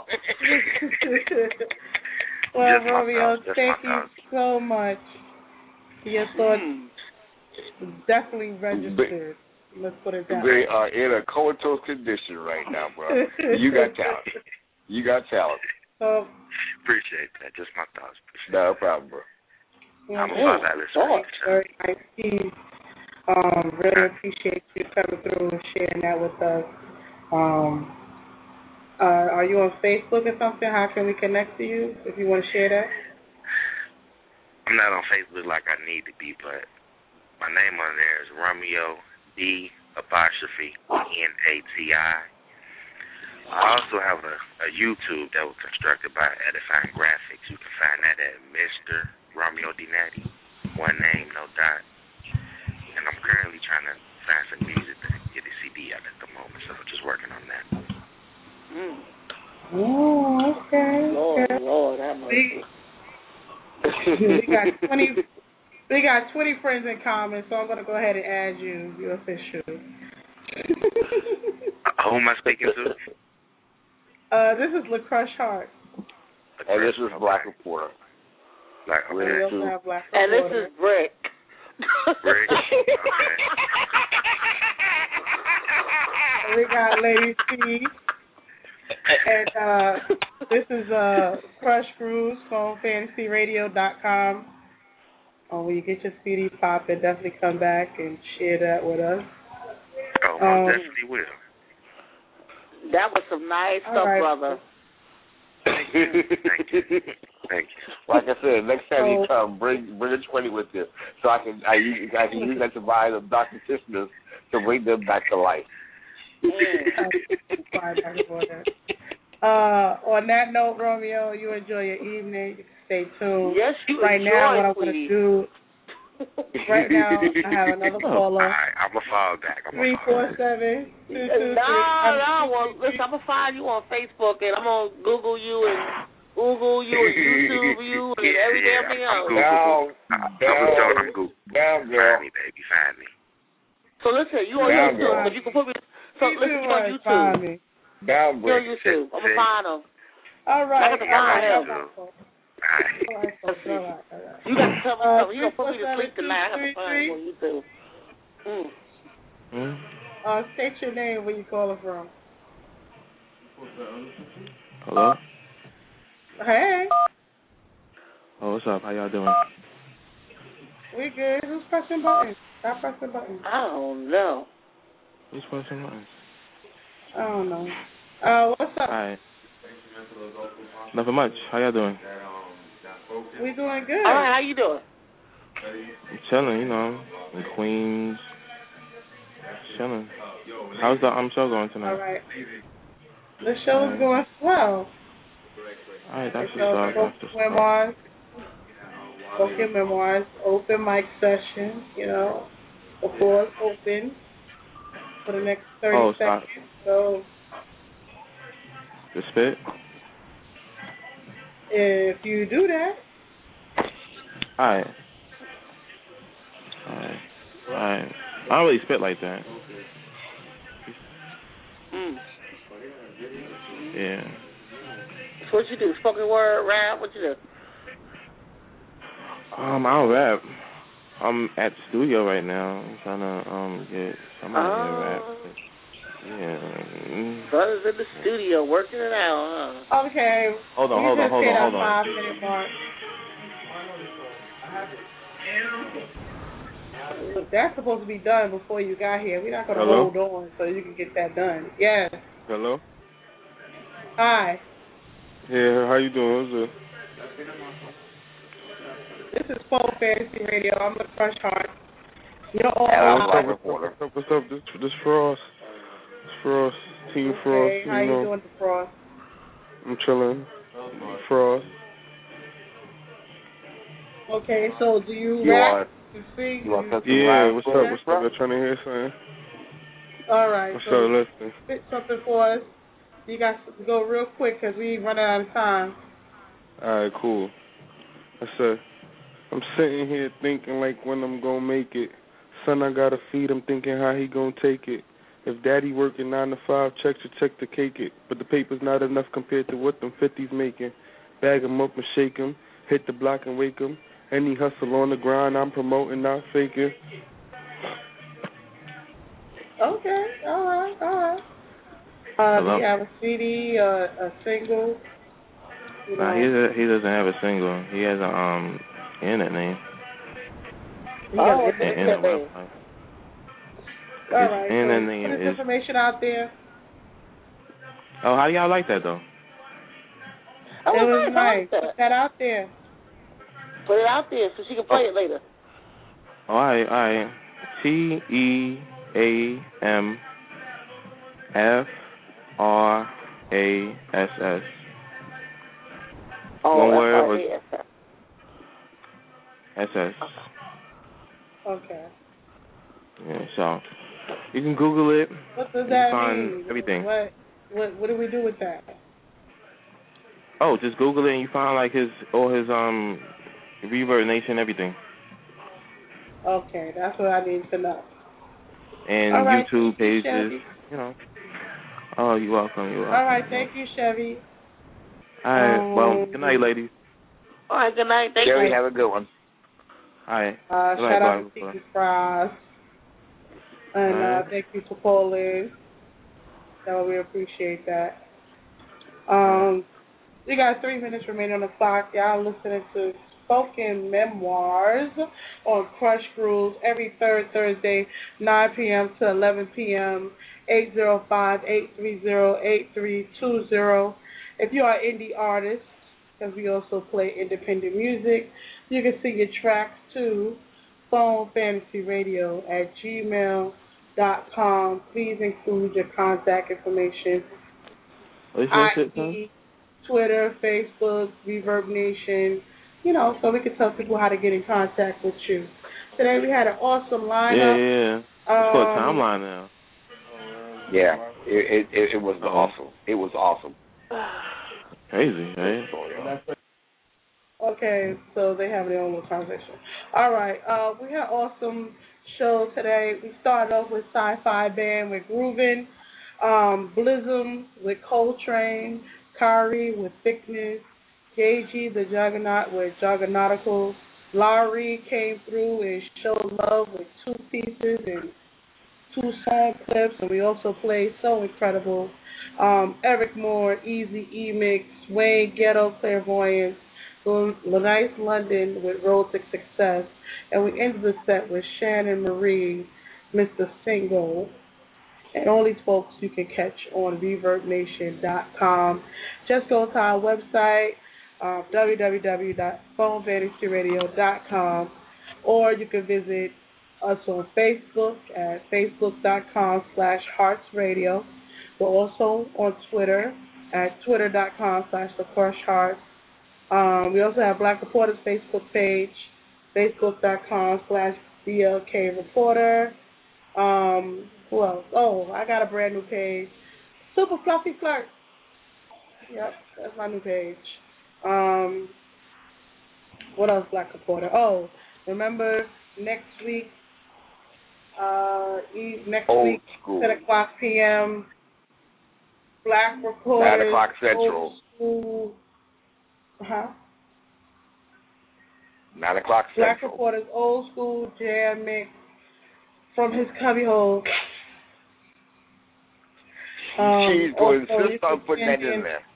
Well, Romeo, thank you so much. Your thoughts definitely registered. Let's put it that way. They are in a comatose condition right now, bro. You got talent. You got talent. So, appreciate that. Just my thoughts. No problem, bro. Yeah, I'm about that listening. Very nice, Steve. Um, really appreciate you coming through and sharing that with us. Um, uh, are you on Facebook or something? How can we connect to you if you want to share that? I'm not on Facebook like I need to be, but my name on there is Romeo D apostrophe N A T I. I also have a, a YouTube that was constructed by Edifying Graphics. You can find that at Mister Romeo D Natty. One name, no dot. And I'm currently trying to find some music to get a C D out at the moment, so I'm just working on that. Mm. Oh, okay. Lord, okay. Lord, that must be. we got twenty. We got twenty friends in common, so I'm gonna go ahead and add you. You're official. uh, who am I speaking to? Uh, this is LaCrush Hart. And this is Black Reporter. Black, okay. We also have Black and Reporter. this is Brick. Brick. Okay. We got Lady C. And uh, this is uh, Crush Grooves from fantasy radio dot com. Oh, when you get your C D popping, definitely come back and share that with us. Oh, well, um, definitely will. That was some nice stuff, right. brother. Thank you. Thank you. Thank you. Like I said, next time oh. you come, bring bring a twenty with you, so I can I, I can use that to buy the Doctor Sisters to bring them back to life. uh, on that note, Romeo, you enjoy your evening. Stay tuned. Yes, you right enjoy, now, what I'm going please. to do. Right now, I have another caller. All right, I'm gonna fall back. I'm Three four seven two two No, no. Well, listen, I'm gonna find you on Facebook, and I'm gonna Google you and Google you and YouTube you and yeah, every yeah, damn thing I'm else. Google. Down, I, I was told I'm Google. down, girl. Find me, baby. Find me. So listen, you on Down YouTube, girl. but you can put me. So You listen, do you on right, YouTube. find me. Down You on girl. YouTube. I'm gonna find them. All right. I got to find him. All right, folks. All right, folks. All right, all right. You got to tell me Uh, something. You gonna put me to sleep tonight. I got to find him on YouTube. Mm. Hmm? Uh, state your name, where you calling from. Hello? Hey, Oh, what's up? How y'all doing? we good. Who's pressing buttons? Stop pressing buttons. I don't know. Who's pressing buttons? I don't know. Uh, what's up? Hi. Nothing much. How y'all doing? We doing good. All right, how you doing? I'm chilling, you know, in Queens. Chilling. How's the um show going tonight? All right. The show's going swell. All right, that's It's what's a up. That's spoken what's up. memoirs, spoken memoirs, open mic session. You know, the floor is open for the next thirty Oh, stop. seconds. So The spit? if you do that, Alright. Alright. Alright. I don't really spit like that. Mm. Yeah. So what you do? Spoken word, rap? What you do? Um, I don't rap. I'm at the studio right now. I'm trying to um get somebody to Oh. rap. Yeah. Mm. Brothers in the studio working it out, huh? okay. Hold on, we hold on, just hold hit on, our hold on. five minute mark. Look, that's supposed to be done before you got here. We're not going to Hello? hold on so you can get that done. Yes. Hello? Hi. Yeah, how you doing? What's up? This is Folk Fantasy Radio. I'm the Crush Heart. You're all What's live. up, what's up, what's up? This, this Frost. This Frost. Team Frost. Hey, how you you know. doing, Frost? I'm chilling. Frost. Okay, so do you, You rap? are- You sing? You you, yeah, what's up? What's up? I'm trying to hear something. All right. What's so up, listening? spit something for us. You got to go real quick because we running out of time. All right, cool. I said, I'm sitting here thinking like when I'm gonna make it. Son, I gotta feed him, thinking how he gonna take it. If daddy working nine to five, check to check to cake it. But the paper's not enough compared to what them fifties making. Bag 'em up and shake 'em, hit the block and wake 'em. Any hustle on the grind, I'm promoting, not faking. Okay, all right, all right. Uh, do Hello? you have a C D, uh, a single? You Nah, know? he doesn't, he doesn't have a single. He has a um internet name. You got Oh, an An internet website. All His right, internet so name put this is. information out there. Oh, how do y'all like that though? Oh, it was nice. I nice. like that. Put that out there. Put it out there so she can play it later. All right, all right. T E A M F R A S S. Oh, One word F R or A S S. S S. Okay. Yeah, so you can Google it. What does You that find mean? everything. What, what what do we do with that? Oh, just Google it and you find like his all his um Reverb Nation, everything. Okay, that's what I need to know. And All right, YouTube thank you, pages, Chevy. you know. Oh, you're welcome, you're welcome. All right, thank you, Chevy. All right, well, Um, good night, ladies. All right, good night. Thank Jerry, you. have a good one. All right. Uh, Good night, shout out bye. to Tiki Frost. And All uh, right. thank you for calling. So we appreciate that. Um, we got three minutes remaining on the clock. Y'all listening to Spoken Memoirs on Crush Grooves every third Thursday, nine p.m. to eleven p.m., eight zero five, eight three zero, eight three two zero. If you are an indie artist, because we also play independent music, you can send your tracks to phone fantasy radio at gmail dot com. Please include your contact information, What's your shit, that son? is. Twitter, Facebook, Reverb Nation, you know, so we can tell people how to get in contact with you. Today we had an awesome Yeah, lineup. yeah. It's called Um, Timeline now. Yeah, it it, it was awesome. It was awesome. Crazy, right? Okay, so they have their own little conversation. All right, uh, we had awesome show today. We started off with Sci-Fi Band with Groovin', um, Blizzum with Coltrane, Kari with Thickness, Gagey the Juggernaut with Juggernautical, Lowry came through and showed love with two pieces and two song clips, and we also played So Incredible, um, Eric Moore, Easy E-Mix, Wayne Ghetto Clairvoyance, Lanice London with Road to Success, and we ended the set with Shannon Marie, Mister Single, and all these folks you can catch on reverb nation dot com. Just go to our website, uh, w w w dot phone fantasy radio dot com, or you can visit us on Facebook at facebook dot com slash hearts radio. We're also on Twitter at twitter dot com slash the Crush Hearts. Um, we also have Black Reporter's Facebook page, facebook dot com slash B L K Reporter. Um, who else? Oh, I got a brand new page, Super Fluffy Flirt. Yep, that's my new page. Um, what else, Black Reporter? Oh, remember next week, uh, next Old week, school. ten o'clock p.m., Black Reporter. nine o'clock Central. Old huh? nine o'clock Black Central. Reporter's Old School Jam Mix from his cubbyhole. Um, She's going to also, insist on putting that in there.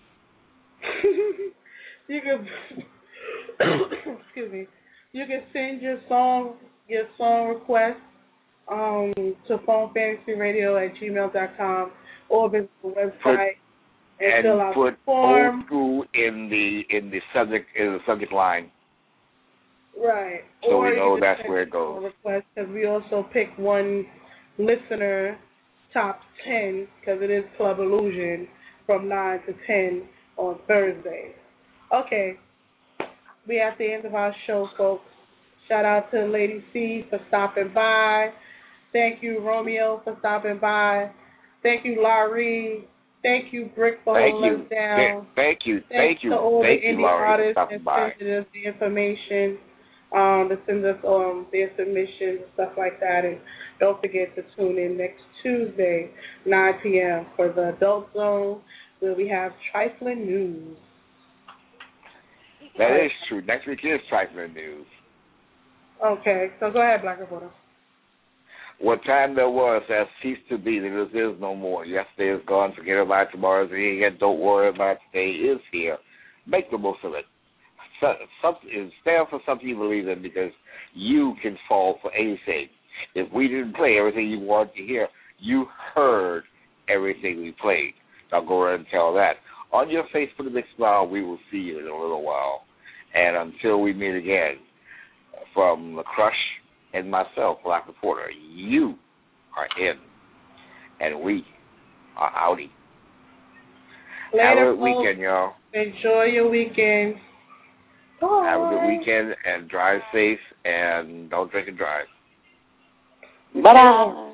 You can, excuse me, you can send your song, your song request um, to phone fantasy radio at gmail dot com or visit the website Put, and, and fill out put the form. Old School in the in the subject in the subject line. Right. So or we know you can that's send where it goes. a request, because we also pick one listener top ten, because it is Club Illusion from nine to ten on Thursdays. Okay. We at the end of our show, folks. Shout out to Lady C for stopping by. Thank you, Romeo, for stopping by. Thank you, Larry. Thank you, Brick, for Thank holding you. us down. Thank you. Thanks Thank you. to all Thank the you, indie Laurie, for artists stopping that by. sent us the information, um, to send us um, their submissions and stuff like that. And don't forget to tune in next Tuesday, nine p.m. for the Adult Zone, where we have trifling news. That is true. Next week is trifling news. Okay, so go ahead, Black Reporter. What time there was has ceased to be. There is no more. Yesterday is gone. Forget about tomorrow's here. Don't worry about today is here. Make the most of it. So, something, stand for something you believe in, because you can fall for anything. If we didn't play everything you wanted to hear, you heard everything we played. Now go ahead and tell that. On your face, put a big smile. We will see you in a little while. And until we meet again, from the Crush and myself, Black Reporter, you are in, and we are outie. Later, Have a good folks. weekend, y'all. Enjoy your weekend. Bye. Have a good weekend, and drive safe, and don't drink and drive. Bye-bye.